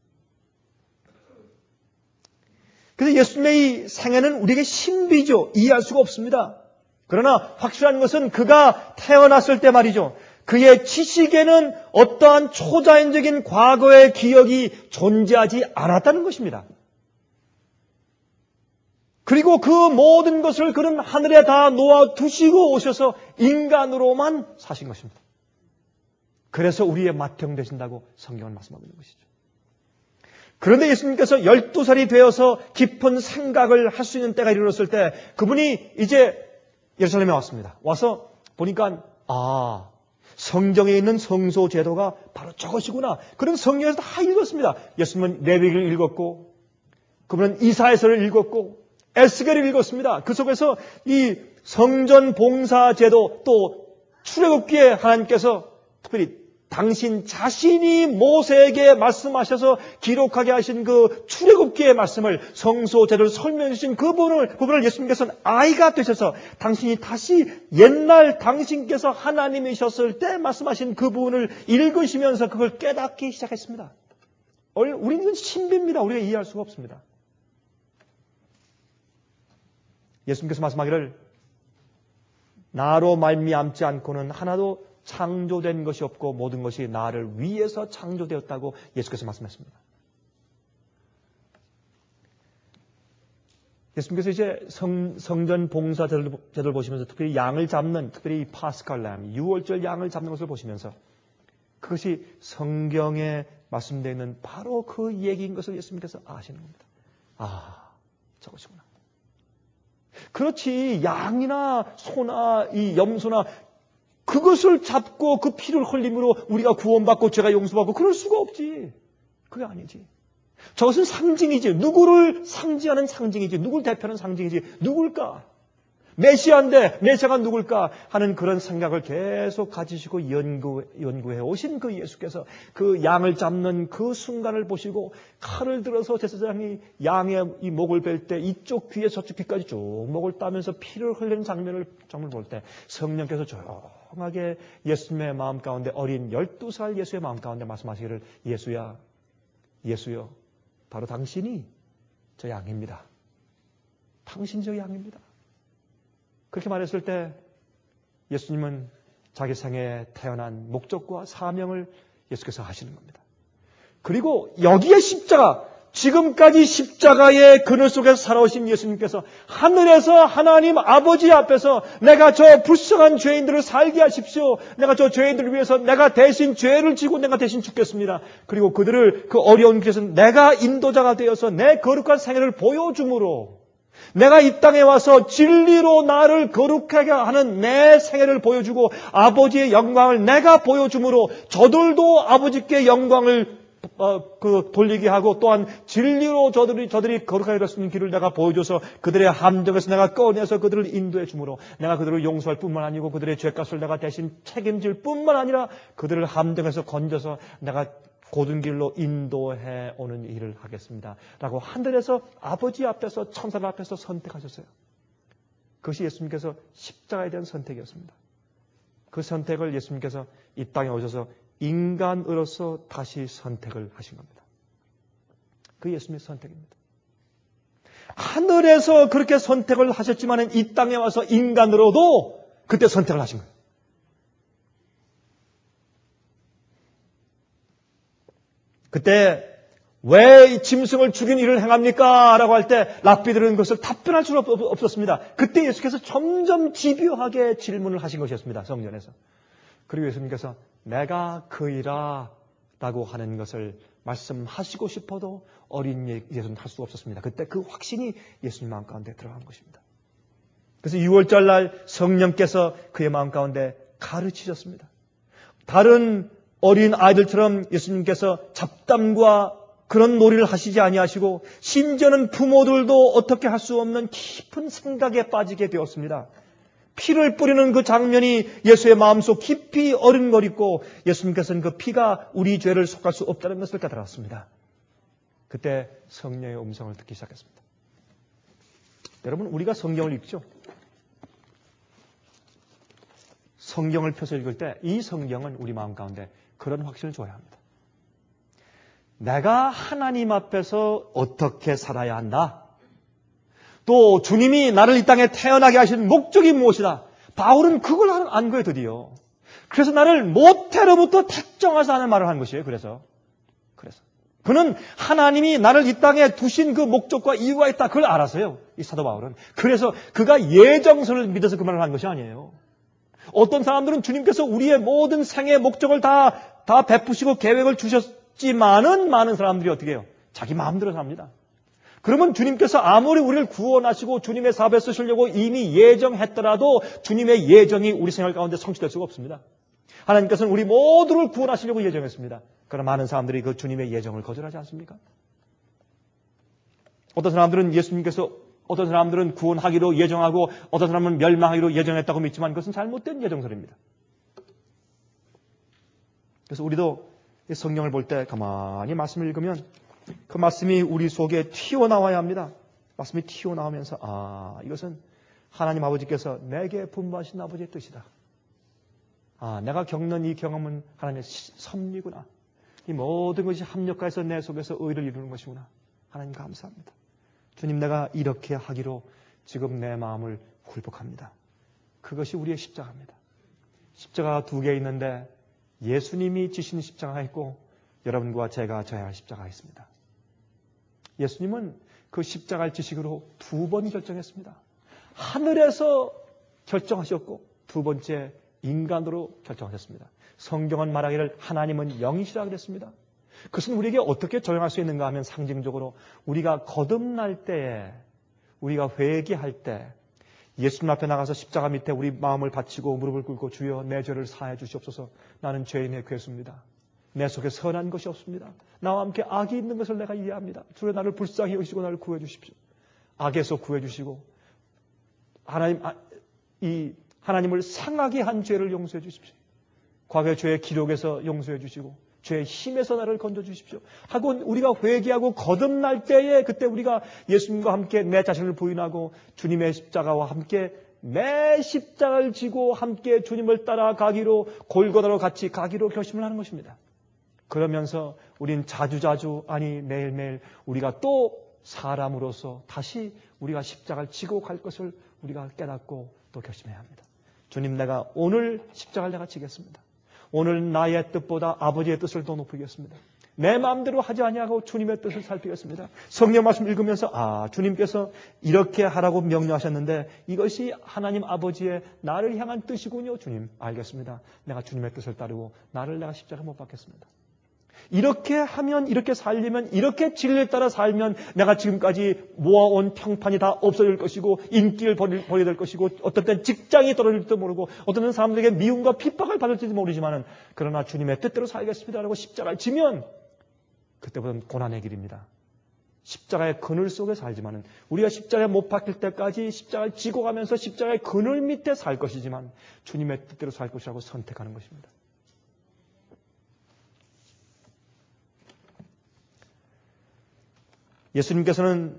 그래서 예수님의 이 생애는 우리에게 신비죠. 이해할 수가 없습니다. 그러나 확실한 것은 그가 태어났을 때 말이죠. 그의 지식에는 어떠한 초자연적인 과거의 기억이 존재하지 않았다는 것입니다. 그리고 그 모든 것을 그는 하늘에 다 놓아두시고 오셔서 인간으로만 사신 것입니다. 그래서 우리의 맏형 되신다고 성경은 말씀하고 있는 것이죠. 그런데 예수님께서 열두 살이 되어서 깊은 생각을 할 수 있는 때가 이르렀을 때 그분이 이제 예루살렘에 왔습니다. 와서 보니까 아 성경에 있는 성소 제도가 바로 저것이구나. 그런 성경에서 다 읽었습니다. 예수님은 레위기를 읽었고 그분은 이사야서를 읽었고 에스겔을 읽었습니다. 그 속에서 이 성전 봉사 제도 또 출애굽기에 하나님께서 특별히 당신 자신이 모세에게 말씀하셔서 기록하게 하신 그 출애굽기의 말씀을 성소 제도를 설명해 주신 그분을 그분을 예수님께서는 아이가 되셔서 당신이 다시 옛날 당신께서 하나님이셨을 때 말씀하신 그분을 읽으시면서 그걸 깨닫기 시작했습니다. 우리는 신비입니다. 우리가 이해할 수가 없습니다. 예수님께서 말씀하기를 나로 말미암지 않고는 하나도 창조된 것이 없고 모든 것이 나를 위해서 창조되었다고 예수께서 말씀했습니다. 예수님께서 이제 성, 성전 봉사 제도를 보시면서 특별히 양을 잡는, 특별히 파스칼 램, 유월절 양을 잡는 것을 보시면서 그것이 성경에 말씀되어 있는 바로 그 얘기인 것을 예수님께서 아시는 겁니다. 아, 저것이구나. 그렇지 양이나 소나 이 염소나 그것을 잡고 그 피를 흘림으로 우리가 구원받고 죄가 용서받고 그럴 수가 없지. 그게 아니지. 저것은 상징이지. 누구를 상징하는 상징이지. 누굴 대표하는 상징이지. 누굴까? 메시아인데 메시아가 누굴까 하는 그런 생각을 계속 가지시고 연구, 연구해 오신 그 예수께서 그 양을 잡는 그 순간을 보시고 칼을 들어서 제사장이 양의 이 목을 벨 때 이쪽 귀에 저쪽 귀까지 쭉 목을 따면서 피를 흘리는 장면을 정말 볼 때 성령께서 조용하게 예수님의 마음 가운데 어린 열두 살 예수의 마음 가운데 말씀하시기를 예수야, 예수여, 바로 당신이 저 양입니다. 당신이 저 양입니다. 그렇게 말했을 때 예수님은 자기 생에 태어난 목적과 사명을 예수께서 하시는 겁니다. 그리고 여기에 십자가, 지금까지 십자가의 그늘 속에서 살아오신 예수님께서 하늘에서 하나님 아버지 앞에서 내가 저 불쌍한 죄인들을 살게 하십시오. 내가 저 죄인들을 위해서 내가 대신 죄를 지고 내가 대신 죽겠습니다. 그리고 그들을 그 어려운 길에서 내가 인도자가 되어서 내 거룩한 생애를 보여줌으로 내가 이 땅에 와서 진리로 나를 거룩하게 하는 내 생애를 보여주고 아버지의 영광을 내가 보여줌으로 저들도 아버지께 영광을 어, 그 돌리게 하고 또한 진리로 저들이 저들이 거룩하게 될 수 있는 길을 내가 보여줘서 그들의 함정에서 내가 꺼내서 그들을 인도해 주므로 내가 그들을 용서할 뿐만 아니고 그들의 죄값을 내가 대신 책임질 뿐만 아니라 그들을 함정에서 건져서 내가 고든 길로 인도해 오는 일을 하겠습니다. 라고 하늘에서 아버지 앞에서 천사들 앞에서 선택하셨어요. 그것이 예수님께서 십자가에 대한 선택이었습니다. 그 선택을 예수님께서 이 땅에 오셔서 인간으로서 다시 선택을 하신 겁니다. 그 예수님의 선택입니다. 하늘에서 그렇게 선택을 하셨지만 이 땅에 와서 인간으로도 그때 선택을 하신 거예요. 그때 왜 짐승을 죽인 일을 행합니까? 라고 할 때 랍비들은 그것을 답변할 수는 없었습니다. 그때 예수께서 점점 집요하게 질문을 하신 것이었습니다. 성전에서. 그리고 예수님께서 내가 그이라 라고 하는 것을 말씀하시고 싶어도 어린 예수는 할 수가 없었습니다. 그때 그 확신이 예수님 마음 가운데 들어간 것입니다. 그래서 유월절 날 성령께서 그의 마음 가운데 가르치셨습니다. 다른 어린 아이들처럼 예수님께서 잡담과 그런 놀이를 하시지 아니하시고 심지어는 부모들도 어떻게 할 수 없는 깊은 생각에 빠지게 되었습니다. 피를 뿌리는 그 장면이 예수의 마음속 깊이 어른거리고 예수님께서는 그 피가 우리 죄를 속할 수 없다는 것을 깨달았습니다. 그때 성령의 음성을 듣기 시작했습니다. 여러분, 우리가 성경을 읽죠? 성경을 펴서 읽을 때 이 성경은 우리 마음 가운데 그런 확신을 줘야 합니다. 내가 하나님 앞에서 어떻게 살아야 한다? 또 주님이 나를 이 땅에 태어나게 하신 목적이 무엇이다? 바울은 그걸 안 거예요, 드디어. 그래서 나를 모태로부터 택정하사 하는 말을 한 것이에요. 그래서 그래서 그는 하나님이 나를 이 땅에 두신 그 목적과 이유가 있다. 그걸 알았어요. 이 사도 바울은. 그래서 그가 예정서를 믿어서 그 말을 한 것이 아니에요. 어떤 사람들은 주님께서 우리의 모든 생의 목적을 다, 다 베푸시고 계획을 주셨지만은 많은 사람들이 어떻게 해요? 자기 마음대로 삽니다. 그러면 주님께서 아무리 우리를 구원하시고 주님의 사업에 쓰시려고 이미 예정했더라도 주님의 예정이 우리 생활 가운데 성취될 수가 없습니다. 하나님께서는 우리 모두를 구원하시려고 예정했습니다. 그러나 많은 사람들이 그 주님의 예정을 거절하지 않습니까? 어떤 사람들은 예수님께서 어떤 사람들은 구원하기로 예정하고 어떤 사람은 멸망하기로 예정했다고 믿지만 그것은 잘못된 예정설입니다. 그래서 우리도 성경을 볼 때 가만히 말씀을 읽으면 그 말씀이 우리 속에 튀어나와야 합니다. 말씀이 튀어나오면서 아, 이것은 하나님 아버지께서 내게 분부하신 아버지의 뜻이다. 아, 내가 겪는 이 경험은 하나님의 섭리구나. 이 모든 것이 합력해서 내 속에서 의를 이루는 것이구나. 하나님 감사합니다. 주님, 내가 이렇게 하기로 지금 내 마음을 굴복합니다. 그것이 우리의 십자가입니다. 십자가가 두 개 있는데 예수님이 지신 십자가가 있고 여러분과 제가 져야 할 십자가가 있습니다. 예수님은 그 십자가를 지식으로 두 번 결정했습니다. 하늘에서 결정하셨고 두 번째 인간으로 결정하셨습니다. 성경은 말하기를 하나님은 영이시라 그랬습니다. 그것은 우리에게 어떻게 적용할 수 있는가 하면 상징적으로 우리가 거듭날 때에 우리가 회개할 때 예수님 앞에 나가서 십자가 밑에 우리 마음을 바치고 무릎을 꿇고 주여 내 죄를 사해 주시옵소서. 나는 죄인의 괴수입니다. 내 속에 선한 것이 없습니다. 나와 함께 악이 있는 것을 내가 이해합니다. 주여 나를 불쌍히 여기시고 나를 구해 주십시오. 악에서 구해 주시고 하나님 이 하나님을 상하게 한 죄를 용서해 주십시오. 과거의 죄의 기록에서 용서해 주시고 죄의 힘에서 나를 건져 주십시오. 하고 우리가 회개하고 거듭날 때에 그때 우리가 예수님과 함께 내 자신을 부인하고 주님의 십자가와 함께 매 십자가를 지고 함께 주님을 따라가기로 골고다로 같이 가기로 결심을 하는 것입니다. 그러면서 우린 자주자주 아니 매일매일 우리가 또 사람으로서 다시 우리가 십자가를 지고 갈 것을 우리가 깨닫고 또 결심해야 합니다. 주님, 내가 오늘 십자가를 내가 지겠습니다. 오늘 나의 뜻보다 아버지의 뜻을 더 높이겠습니다. 내 마음대로 하지 아니하고 주님의 뜻을 살피겠습니다. 성경 말씀 읽으면서 아, 주님께서 이렇게 하라고 명령하셨는데 이것이 하나님 아버지의 나를 향한 뜻이군요. 주님, 알겠습니다. 내가 주님의 뜻을 따르고 나를 내가 십자가 못 박겠습니다. 이렇게 하면, 이렇게 살리면, 이렇게 진리를 따라 살면 내가 지금까지 모아온 평판이 다 없어질 것이고 인기를 버리게 될 것이고 어떤 때는 직장이 떨어질지도 모르고 어떤 때는 사람들에게 미움과 핍박을 받을지도 모르지만 그러나 주님의 뜻대로 살겠습니다라고 십자가를 지면 그때부터는 고난의 길입니다. 십자가의 그늘 속에 살지만 우리가 십자가에 못 박힐 때까지 십자가를 지고 가면서 십자가의 그늘 밑에 살 것이지만 주님의 뜻대로 살 것이라고 선택하는 것입니다. 예수님께서는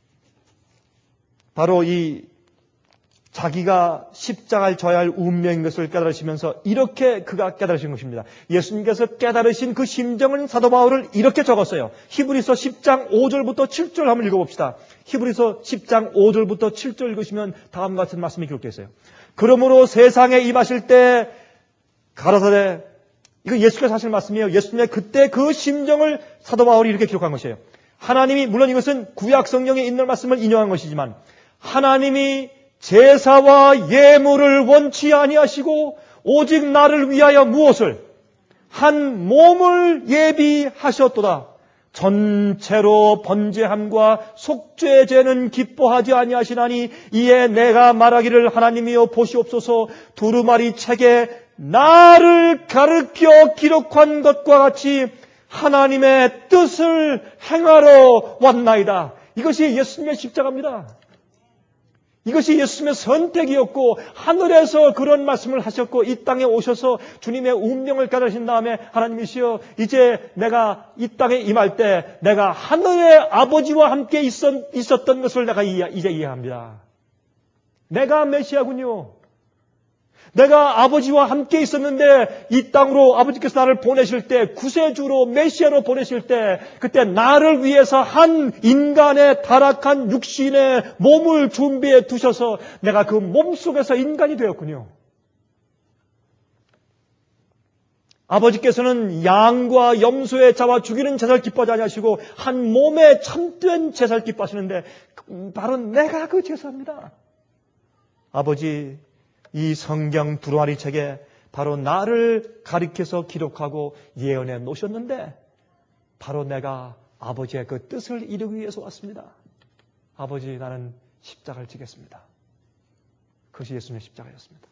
바로 이 자기가 십자가를 져야 할 운명인 것을 깨달으시면서 이렇게 그가 깨달으신 것입니다. 예수님께서 깨달으신 그 심정은 사도 바울을 이렇게 적었어요. 히브리서 십 장 오 절부터 칠 절 한번 읽어봅시다. 히브리서 십 장 오 절부터 칠 절 읽으시면 다음과 같은 말씀이 기록되어 있어요. 그러므로 세상에 임하실 때 가라사대, 이거 예수께서 하실 말씀이에요. 예수님의 그때 그 심정을 사도 바울이 이렇게 기록한 것이에요. 하나님이, 물론 이것은 구약 성경에 있는 말씀을 인용한 것이지만 하나님이 제사와 예물을 원치 아니하시고 오직 나를 위하여 무엇을? 한 몸을 예비하셨도다. 전체로 번제함과 속죄제는 기뻐하지 아니하시나니 이에 내가 말하기를 하나님이여 보시옵소서 두루마리 책에 나를 가르쳐 기록한 것과 같이 하나님의 뜻을 행하러 왔나이다. 이것이 예수님의 십자가입니다. 이것이 예수님의 선택이었고 하늘에서 그런 말씀을 하셨고 이 땅에 오셔서 주님의 운명을 깨달으신 다음에 하나님이시여 이제 내가 이 땅에 임할 때 내가 하늘의 아버지와 함께 있었, 있었던 것을 내가 이해, 이제 이해합니다. 내가 메시아군요. 내가 아버지와 함께 있었는데 이 땅으로 아버지께서 나를 보내실 때 구세주로 메시아로 보내실 때 그때 나를 위해서 한 인간의 타락한 육신의 몸을 준비해 두셔서 내가 그 몸 속에서 인간이 되었군요. 아버지께서는 양과 염소의 자와 죽이는 제사를 기뻐하지 아니하시고 한 몸에 참된 제사를 기뻐하시는데 바로 내가 그 제사입니다. 아버지, 이 성경 두루마리 책에 바로 나를 가리켜서 기록하고 예언해 놓으셨는데 바로 내가 아버지의 그 뜻을 이루기 위해서 왔습니다. 아버지, 나는 십자가를 지겠습니다. 그것이 예수님의 십자가였습니다.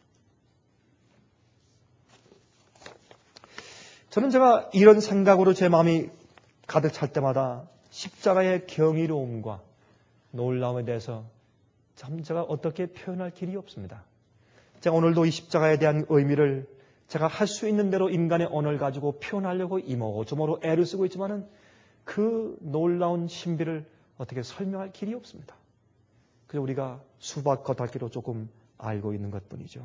저는 제가 이런 생각으로 제 마음이 가득 찰 때마다 십자가의 경이로움과 놀라움에 대해서 참 제가 어떻게 표현할 길이 없습니다. 제가 오늘도 이 십자가에 대한 의미를 제가 할 수 있는 대로 인간의 언어를 가지고 표현하려고 이모저모로 애를 쓰고 있지만은 그 놀라운 신비를 어떻게 설명할 길이 없습니다. 그래서 우리가 수박 겉핥기로 조금 알고 있는 것뿐이죠.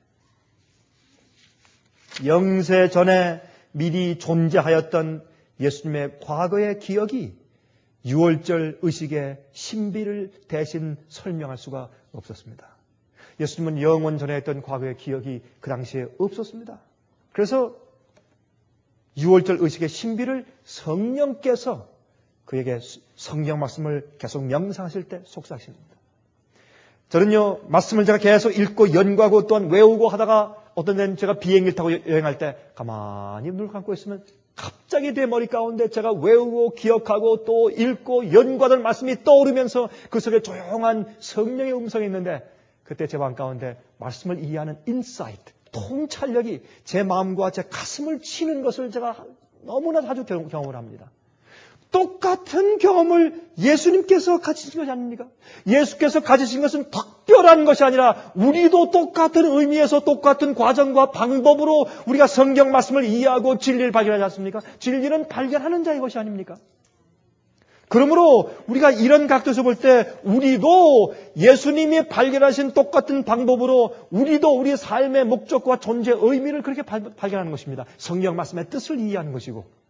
영세 전에 미리 존재하였던 예수님의 과거의 기억이 유월절 의식의 신비를 대신 설명할 수가 없었습니다. 예수님은 영원 전에 했던 과거의 기억이 그 당시에 없었습니다. 그래서 유월절 의식의 신비를 성령께서 그에게 성경 말씀을 계속 명상하실 때 속삭이십니다. 저는요, 말씀을 제가 계속 읽고 연구하고 또한 외우고 하다가 어떤 데는 제가 비행기를 타고 여행할 때 가만히 눈을 감고 있으면 갑자기 내 머리 가운데 제가 외우고 기억하고 또 읽고 연구하던 말씀이 떠오르면서 그 속에 조용한 성령의 음성이 있는데 그때 제 마음 가운데 말씀을 이해하는 인사이트, 통찰력이 제 마음과 제 가슴을 치는 것을 제가 너무나 자주 경험을 합니다. 똑같은 경험을 예수님께서 가지신 것이 아닙니까? 예수께서 가지신 것은 특별한 것이 아니라 우리도 똑같은 의미에서 똑같은 과정과 방법으로 우리가 성경 말씀을 이해하고 진리를 발견하지 않습니까? 진리는 발견하는 자의 것이 아닙니까? 그러므로 우리가 이런 각도에서 볼 때 우리도 예수님이 발견하신 똑같은 방법으로 우리도 우리 삶의 목적과 존재의 의미를 그렇게 발견하는 것입니다. 성경 말씀의 뜻을 이해하는 것이고.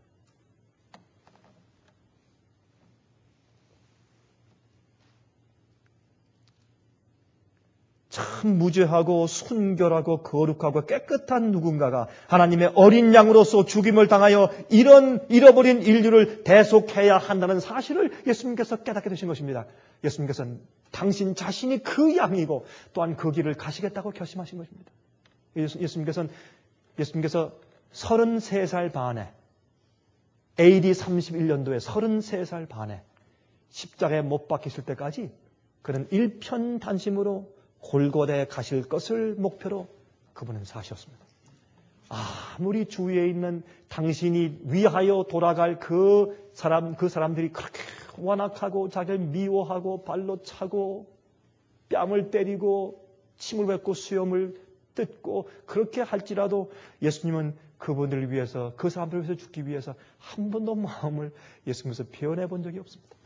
참 무죄하고 순결하고 거룩하고 깨끗한 누군가가 하나님의 어린 양으로서 죽임을 당하여 이런 잃어버린 인류를 대속해야 한다는 사실을 예수님께서 깨닫게 되신 것입니다. 예수님께서는 당신 자신이 그 양이고 또한 그 길을 가시겠다고 결심하신 것입니다. 예수님께서는 예수님께서 서른세 살 반에 에이디 삼십일 년도에 서른세 살 반에 십자가에 못 박히실 때까지 그는 일편단심으로 골고다에 가실 것을 목표로 그분은 사셨습니다. 아무리 주위에 있는 당신이 위하여 돌아갈 그 사람, 그 사람들이 그렇게 완악하고 자기를 미워하고 발로 차고 뺨을 때리고 침을 뱉고 수염을 뜯고 그렇게 할지라도 예수님은 그분들을 위해서 그 사람들을 위해서 죽기 위해서 한 번도 마음을 예수님께서 표현해 본 적이 없습니다.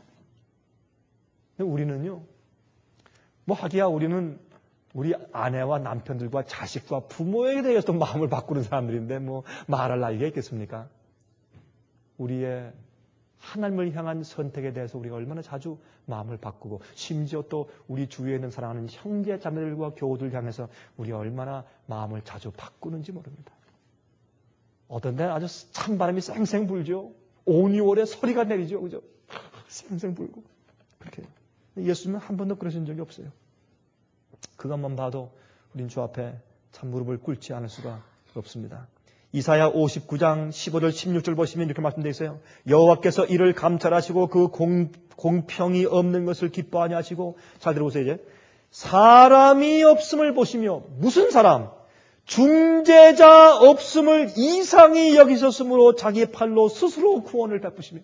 우리는요, 뭐 하기야 우리는 우리 아내와 남편들과 자식과 부모에 대해서도 마음을 바꾸는 사람들인데 뭐 말할 나이가 있겠습니까? 우리의 하나님을 향한 선택에 대해서 우리가 얼마나 자주 마음을 바꾸고 심지어 또 우리 주위에 있는 사랑하는 형제 자매들과 교우들 향해서 우리가 얼마나 마음을 자주 바꾸는지 모릅니다. 어떤 데는 아주 찬바람이 쌩쌩 불죠. 온 유월에 서리가 내리죠. 그죠? 쌩쌩 불고 그렇게. 예수님은 한 번도 그러신 적이 없어요. 그것만 봐도 우린 주 앞에 참 무릎을 꿇지 않을 수가 없습니다. 이사야 오십구 장 십오 절 십육 절 보시면 이렇게 말씀되어 있어요. 여호와께서 이를 감찰하시고 그 공, 공평이 없는 것을 기뻐하냐 하시고, 잘 들어보세요. 이제 사람이 없음을 보시며, 무슨 사람? 중재자 없음을 이상히 여기셨으므로 자기 팔로 스스로 구원을 베푸시며.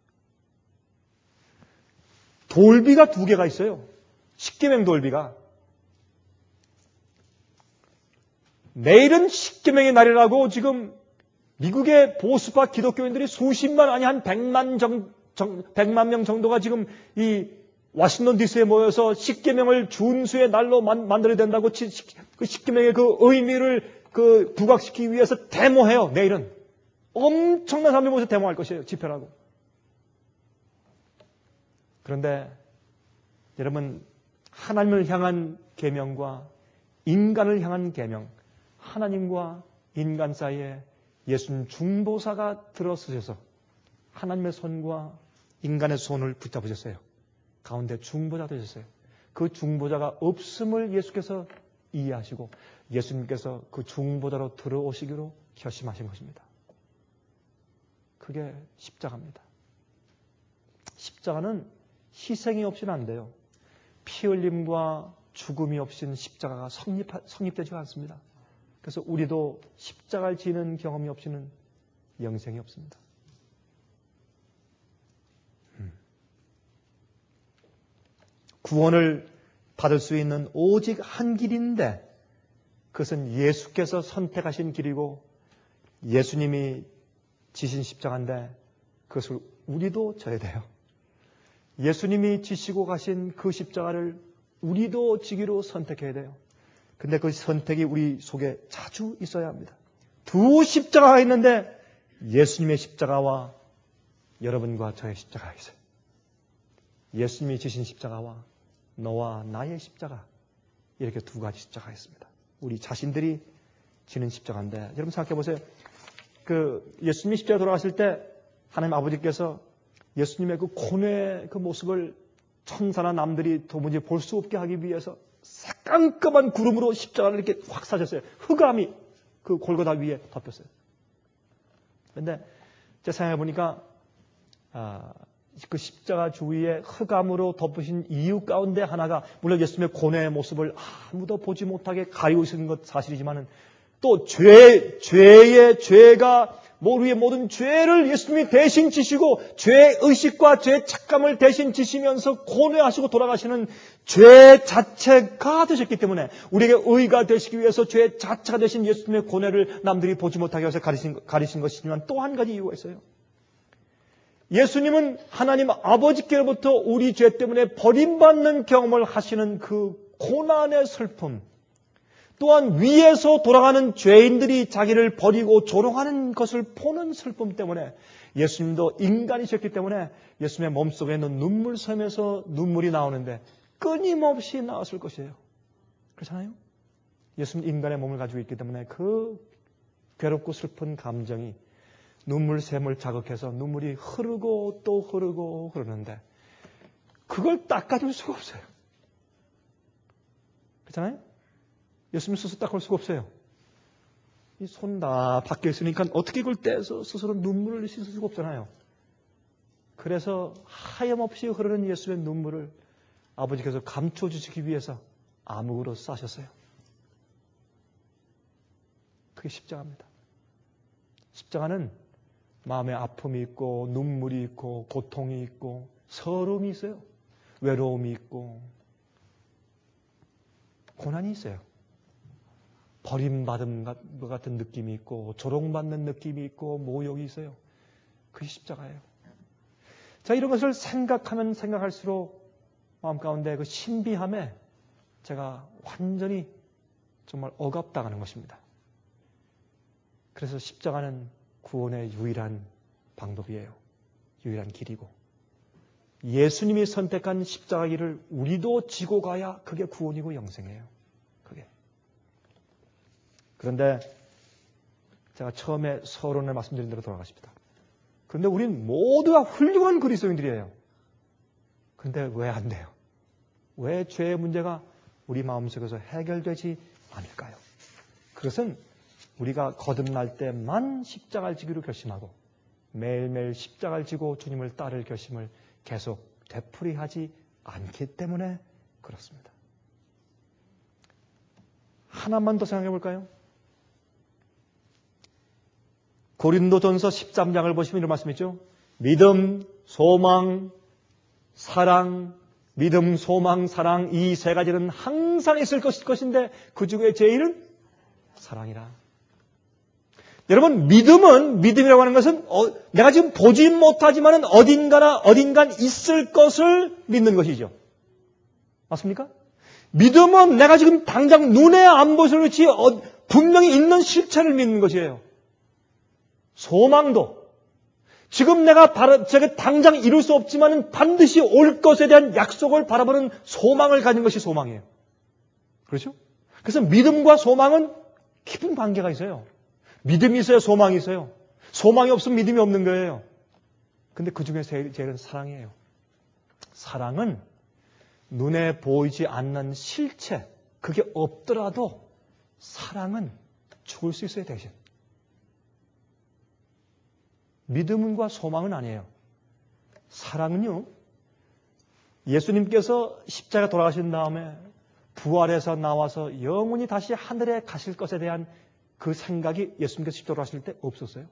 돌비가 두 개가 있어요. 십계명 돌비가. 내일은 십계명의 날이라고 지금 미국의 보수파 기독교인들이 수십만 아니 한 백만 정, 정, 백만 명 정도가 지금 이 워싱턴 디씨에 모여서 십계명을 준수의 날로 만, 만들어야 된다고 그 십계명의 그 의미를 그 부각시키기 위해서 데모해요. 내일은 엄청난 사람들이 모여서 데모할 것이에요. 집회라고. 그런데 여러분, 하나님을 향한 계명과 인간을 향한 계명, 하나님과 인간 사이에 예수님 중보사가 들어서셔서 하나님의 손과 인간의 손을 붙잡으셨어요. 가운데 중보자 되셨어요. 그 중보자가 없음을 예수께서 이해하시고 예수님께서 그 중보자로 들어오시기로 결심하신 것입니다. 그게 십자가입니다. 십자가는 희생이 없이는 안 돼요. 피 흘림과 죽음이 없이는 십자가가 성립, 성립되지 않습니다. 그래서 우리도 십자가를 지는 경험이 없이는 영생이 없습니다. 음. 구원을 받을 수 있는 오직 한 길인데 그것은 예수께서 선택하신 길이고 예수님이 지신 십자가인데 그것을 우리도 져야 돼요. 예수님이 지시고 가신 그 십자가를 우리도 지기로 선택해야 돼요. 근데 그 선택이 우리 속에 자주 있어야 합니다. 두 십자가가 있는데 예수님의 십자가와 여러분과 저의 십자가가 있어요. 예수님이 지신 십자가와 너와 나의 십자가, 이렇게 두 가지 십자가가 있습니다. 우리 자신들이 지는 십자가인데 여러분 생각해 보세요. 그 예수님이 십자가 돌아가실 때 하나님 아버지께서 예수님의 그 고뇌의 그 모습을 천사나 남들이 도무지 볼 수 없게 하기 위해서 깜깜한 구름으로 십자가를 이렇게 확 사셨어요. 흑암이 그 골고다 위에 덮였어요. 그런데 제가 생각해 보니까 아, 그 십자가 주위에 흑암으로 덮으신 이유 가운데 하나가 물론 예수님의 고뇌의 모습을 아무도 보지 못하게 가리고 있는 것 사실이지만은 또 죄, 죄의 죄가 우리의 모든 죄를 예수님이 대신 지시고 죄의 의식과 죄의 착감을 대신 지시면서 고뇌하시고 돌아가시는 죄 자체가 되셨기 때문에 우리에게 의가 되시기 위해서 죄 자체가 되신 예수님의 고뇌를 남들이 보지 못하게 해서 가리신, 가리신 것이지만 또 한 가지 이유가 있어요. 예수님은 하나님 아버지께로부터 우리 죄 때문에 버림받는 경험을 하시는 그 고난의 슬픔, 또한 위에서 돌아가는 죄인들이 자기를 버리고 조롱하는 것을 보는 슬픔 때문에 예수님도 인간이셨기 때문에 예수님의 몸속에 있는 눈물섬에서 눈물이 나오는데 끊임없이 나왔을 것이에요. 그렇잖아요? 예수님 인간의 몸을 가지고 있기 때문에 그 괴롭고 슬픈 감정이 눈물샘을 자극해서 눈물이 흐르고 또 흐르고 흐르는데 그걸 닦아줄 수가 없어요. 그렇잖아요? 예수님 스스로 닦을 수가 없어요. 이 손 다 밖에 있으니까 어떻게 그걸 떼서 스스로 눈물을 씻을 수가 없잖아요. 그래서 하염없이 흐르는 예수님의 눈물을 아버지께서 감춰주시기 위해서 암흑으로 싸셨어요. 그게 십자가입니다. 십자가는 마음에 아픔이 있고 눈물이 있고 고통이 있고 서러움이 있어요. 외로움이 있고 고난이 있어요. 버림받은 것 같은 느낌이 있고 조롱받는 느낌이 있고 모욕이 있어요. 그게 십자가예요. 자, 이런 것을 생각하면 생각할수록 마음 가운데 그 신비함에 제가 완전히 정말 억압당하는 것입니다. 그래서 십자가는 구원의 유일한 방법이에요. 유일한 길이고 예수님이 선택한 십자가 길을 우리도 지고 가야 그게 구원이고 영생이에요. 그게. 그런데 제가 처음에 서론에 말씀드린 대로 돌아가십니다. 그런데 우린 모두가 훌륭한 그리스도인들이에요. 그런데 왜 안 돼요? 왜 죄의 문제가 우리 마음속에서 해결되지 않을까요? 그것은 우리가 거듭날 때만 십자가를 지기로 결심하고 매일매일 십자가를 지고 주님을 따를 결심을 계속 되풀이하지 않기 때문에 그렇습니다. 하나만 더 생각해 볼까요? 고린도전서 십삼 장을 보시면 이런 말씀이죠. 믿음, 소망, 사랑, 믿음, 소망, 사랑 이 세 가지는 항상 있을 것인데 그 중에 제일은 사랑이라. 여러분, 믿음은, 믿음이라고 하는 것은 어, 내가 지금 보지 못하지만은 어딘가나 어딘간 있을 것을 믿는 것이죠. 맞습니까? 믿음은 내가 지금 당장 눈에 안 보여서 그렇지 어, 분명히 있는 실체를 믿는 것이에요. 소망도 지금 내가 바라, 제가 당장 이룰 수 없지만은 반드시 올 것에 대한 약속을 바라보는 소망을 가진 것이 소망이에요. 그렇죠? 그래서 믿음과 소망은 깊은 관계가 있어요. 믿음이 있어야 소망이 있어요. 소망이 없으면 믿음이 없는 거예요. 근데 그 중에 제일, 제일은 사랑이에요. 사랑은 눈에 보이지 않는 실체, 그게 없더라도 사랑은 죽을 수 있어요, 대신. 믿음과 소망은 아니에요. 사랑은요, 예수님께서 십자가 돌아가신 다음에 부활해서 나와서 영원히 다시 하늘에 가실 것에 대한 그 생각이 예수님께서 십자가 돌아가실 때 없었어요.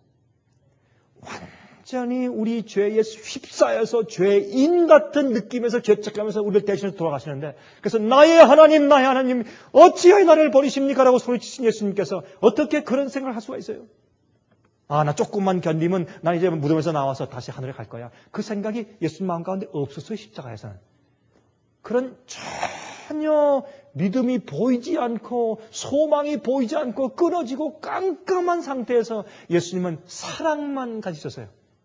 완전히 우리 죄에 휩싸여서 죄인 같은 느낌에서 죄책감에서 우리를 대신해서 돌아가시는데 그래서 나의 하나님, 나의 하나님 어찌하여 나를 버리십니까? 라고 소리치신 예수님께서 어떻게 그런 생각을 할 수가 있어요? 아, 나 조금만 견디면 난 이제 무덤에서 나와서 다시 하늘에 갈 거야. 그 생각이 예수님 마음 가운데 없었어요, 십자가에서는. 그런 전혀 믿음이 보이지 않고 소망이 보이지 않고 끊어지고 깜깜한 상태에서 예수님은 사랑만 가지셨어요.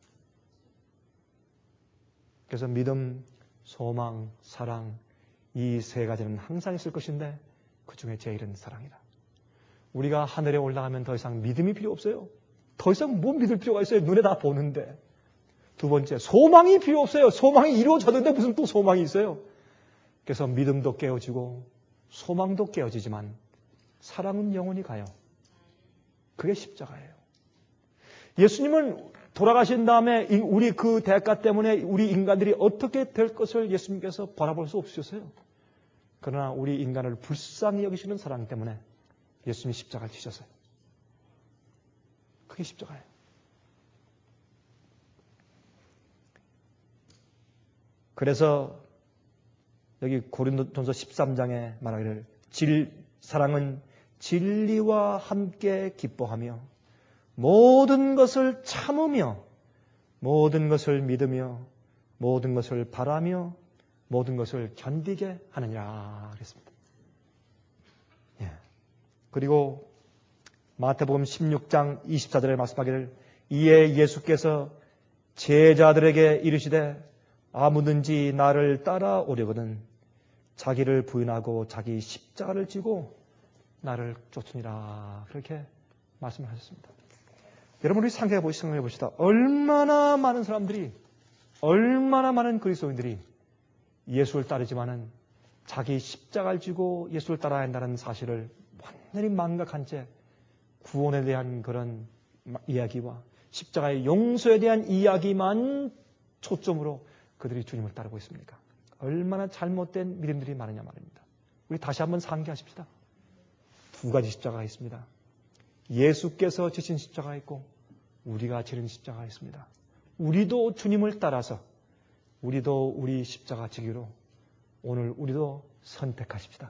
그래서 믿음, 소망, 사랑 이 세 가지는 항상 있을 것인데 그 중에 제일은 사랑이다. 우리가 하늘에 올라가면 더 이상 믿음이 필요 없어요. 더 이상 뭐 믿을 필요가 있어요. 눈에 다 보는데. 두 번째, 소망이 필요 없어요. 소망이 이루어졌는데 무슨 또 소망이 있어요. 그래서 믿음도 깨어지고 소망도 깨어지지만 사랑은 영원히 가요. 그게 십자가예요. 예수님은 돌아가신 다음에 우리 그 대가 때문에 우리 인간들이 어떻게 될 것을 예수님께서 바라볼 수 없으셨어요. 그러나 우리 인간을 불쌍히 여기시는 사랑 때문에 예수님이 십자가를 지셨어요. 그게 십자가예요. 그래서 여기 고린도전서 십삼 장에 말하기를 질, 사랑은 진리와 함께 기뻐하며 모든 것을 참으며 모든 것을 믿으며 모든 것을 바라며 모든 것을 견디게 하느니라 그랬습니다. 예. 그리고 마태복음 십육 장 이십사 절에 말씀하기를 이에 예수께서 제자들에게 이르시되 아무든지 나를 따라오려거든 자기를 부인하고 자기 십자가를 지고 나를 쫓으니라 그렇게 말씀을 하셨습니다. 여러분 우리 생각해 보시, 생각해 봅시다. 얼마나 많은 사람들이 얼마나 많은 그리스도인들이 예수를 따르지만은 자기 십자가를 지고 예수를 따라야 한다는 사실을 완전히 망각한 채 구원에 대한 그런 이야기와 십자가의 용서에 대한 이야기만 초점으로 그들이 주님을 따르고 있습니까? 얼마나 잘못된 믿음들이 많으냐 말입니다. 우리 다시 한번 상기하십시다. 두 가지 십자가가 있습니다. 예수께서 지신 십자가가 있고 우리가 지는 십자가가 있습니다. 우리도 주님을 따라서 우리도 우리 십자가 지기로 오늘 우리도 선택하십시다.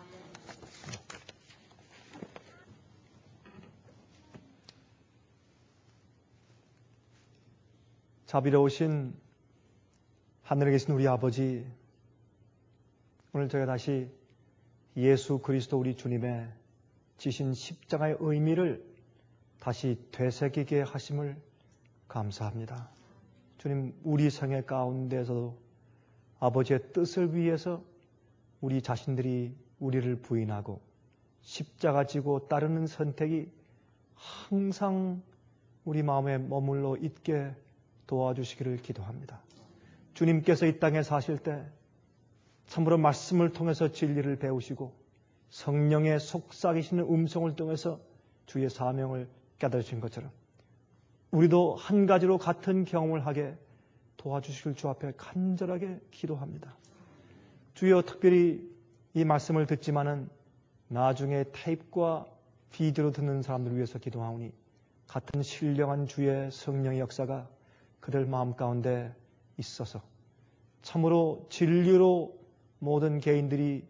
자비로우신 하늘에 계신 우리 아버지, 오늘 저희가 다시 예수 그리스도 우리 주님의 지신 십자가의 의미를 다시 되새기게 하심을 감사합니다. 주님, 우리 생애 가운데서도 아버지의 뜻을 위해서 우리 자신들이 우리를 부인하고 십자가 지고 따르는 선택이 항상 우리 마음에 머물러 있게 도와주시기를 기도합니다. 주님께서 이 땅에 사실 때 참으로 말씀을 통해서 진리를 배우시고 성령의 속삭이시는 음성을 통해서 주의 사명을 깨달으신 것처럼 우리도 한 가지로 같은 경험을 하게 도와주시길 주 앞에 간절하게 기도합니다. 주여, 특별히 이 말씀을 듣지만은 나중에 테이프와 비디오로 듣는 사람들을 위해서 기도하오니 같은 신령한 주의 성령의 역사가 그들 마음 가운데 있어서 참으로 진리로 모든 개인들이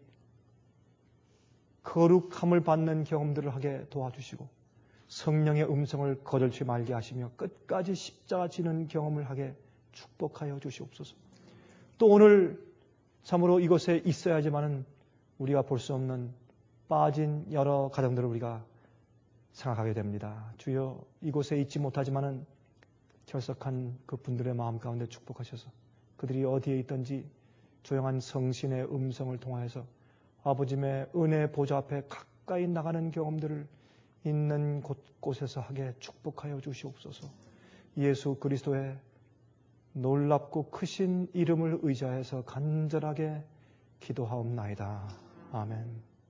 거룩함을 받는 경험들을 하게 도와주시고 성령의 음성을 거절치 말게 하시며 끝까지 십자가 지는 경험을 하게 축복하여 주시옵소서. 또 오늘 참으로 이곳에 있어야지만은 우리가 볼 수 없는 빠진 여러 가정들을 우리가 생각하게 됩니다. 주여, 이곳에 있지 못하지만은 결석한 그 분들의 마음 가운데 축복하셔서 그들이 어디에 있든지 조용한 성신의 음성을 통하여서 아버지의 은혜 보좌 앞에 가까이 나가는 경험들을 있는 곳곳에서 하게 축복하여 주시옵소서. 예수 그리스도의 놀랍고 크신 이름을 의지하여서 간절하게 기도하옵나이다. 아멘.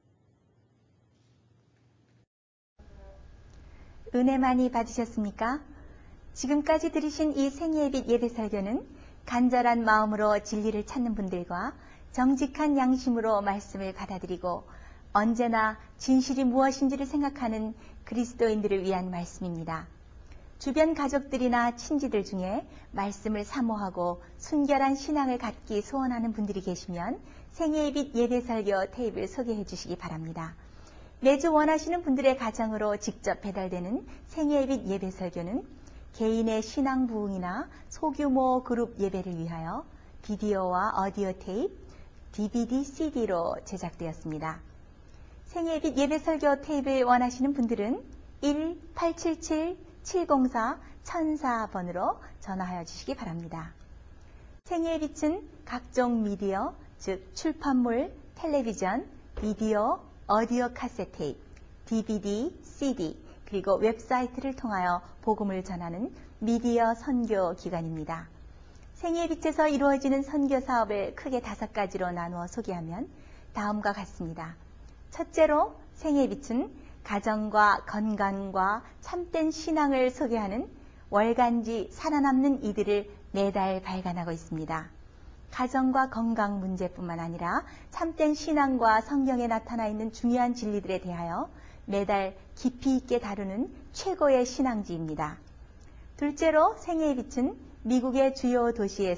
은혜 많이 받으셨습니까? 지금까지 들으신 이 생예빛 예배설교는 간절한 마음으로 진리를 찾는 분들과 정직한 양심으로 말씀을 받아들이고 언제나 진실이 무엇인지를 생각하는 그리스도인들을 위한 말씀입니다. 주변 가족들이나 친지들 중에 말씀을 사모하고 순결한 신앙을 갖기 소원하는 분들이 계시면 생예빛 예배설교 테이프를 소개해 주시기 바랍니다. 매주 원하시는 분들의 가정으로 직접 배달되는 생예빛 예배설교는 개인의 신앙 부흥이나 소규모 그룹 예배를 위하여 비디오와 오디오 테이프, 디비디, 씨디로 제작되었습니다. 생예빛 예배설교 테이프를 원하시는 분들은 일 팔칠칠 칠공사 천사 번으로 전화하여 주시기 바랍니다. 생예빛은 각종 미디어, 즉 출판물, 텔레비전, 비디오, 오디오 카세트 테이프, 디비디, 씨디, 그리고 웹사이트를 통하여 복음을 전하는 미디어 선교 기관입니다. 생예빛에서 이루어지는 선교 사업을 크게 다섯 가지로 나누어 소개하면 다음과 같습니다. 첫째로 생예빛은 가정과 건강과 참된 신앙을 소개하는 월간지 살아남는 이들을 매달 발간하고 있습니다. 가정과 건강 문제뿐만 아니라 참된 신앙과 성경에 나타나 있는 중요한 진리들에 대하여 매달 깊이 있게 다루는 최고의 신앙지입니다. 둘째로 생애의 빛은 미국의 주요 도시에서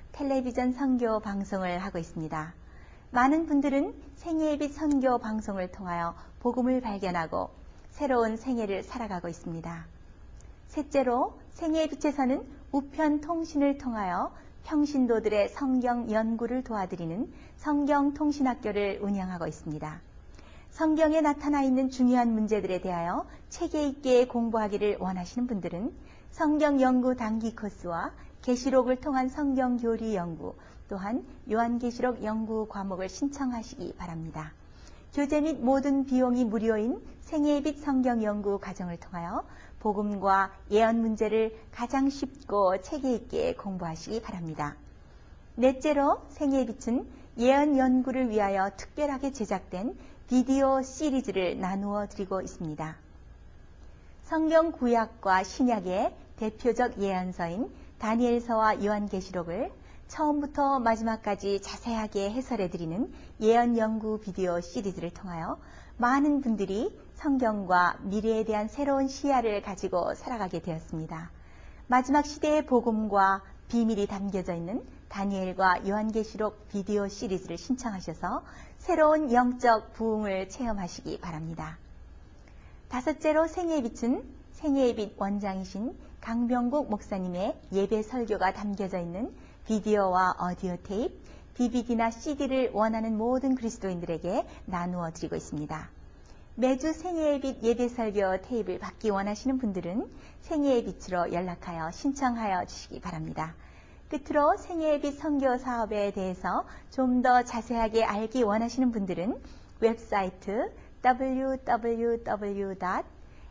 텔레비전 선교 방송을 하고 있습니다. 많은 분들은 생애의 빛 선교 방송을 통하여 복음을 발견하고 새로운 생애를 살아가고 있습니다. 셋째로 생애의 빛에서는 우편 통신을 통하여 평신도들의 성경 연구를 도와드리는 성경 통신학교를 운영하고 있습니다. 성경에 나타나 있는 중요한 문제들에 대하여 체계 있게 공부하기를 원하시는 분들은 성경 연구 단기 코스와 계시록을 통한 성경 교리 연구, 또한 요한계시록 연구 과목을 신청하시기 바랍니다. 교재 및 모든 비용이 무료인 생애의 빛 성경 연구 과정을 통하여 복음과 예언 문제를 가장 쉽고 체계 있게 공부하시기 바랍니다. 넷째로 생애의 빛은 예언 연구를 위하여 특별하게 제작된 비디오 시리즈를 나누어 드리고 있습니다. 성경 구약과 신약의 대표적 예언서인 다니엘서와 요한계시록을 처음부터 마지막까지 자세하게 해설해 드리는 예언 연구 비디오 시리즈를 통하여 많은 분들이 성경과 미래에 대한 새로운 시야를 가지고 살아가게 되었습니다. 마지막 시대의 복음과 비밀이 담겨져 있는 다니엘과 요한계시록 비디오 시리즈를 신청하셔서 새로운 영적 부흥을 체험하시기 바랍니다. 다섯째로 생애의 빛은 생애의 빛 원장이신 강병국 목사님의 예배 설교가 담겨져 있는 비디오와 오디오 테이프, 디비디나 씨디를 원하는 모든 그리스도인들에게 나누어 드리고 있습니다. 매주 생애의 빛 예배 설교 테이프를 받기 원하시는 분들은 생애의 빛으로 연락하여 신청하여 주시기 바랍니다. 끝으로 생애의 빛 선교 사업에 대해서 좀 더 자세하게 알기 원하시는 분들은 웹사이트 더블유 더블유 더블유 닷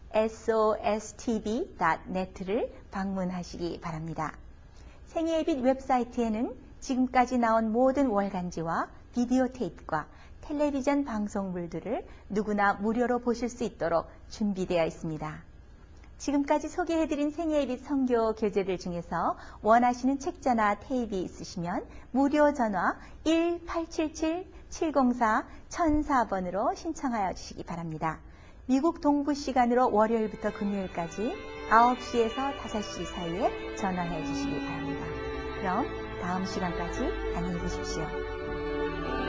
에스오에스티비 닷 넷을 방문하시기 바랍니다. 생애의 빛 웹사이트에는 지금까지 나온 모든 월간지와 비디오 테이프과 텔레비전 방송물들을 누구나 무료로 보실 수 있도록 준비되어 있습니다. 지금까지 소개해드린 생애의 빛 선교 교재들 중에서 원하시는 책자나 테이프가 있으시면 무료 전화 일 팔칠칠 칠공사 천사 번으로 신청하여 주시기 바랍니다. 미국 동부 시간으로 월요일부터 금요일까지 아홉 시에서 다섯 시 사이에 전화해 주시기 바랍니다. 그럼 다음 시간까지 안녕히 계십시오.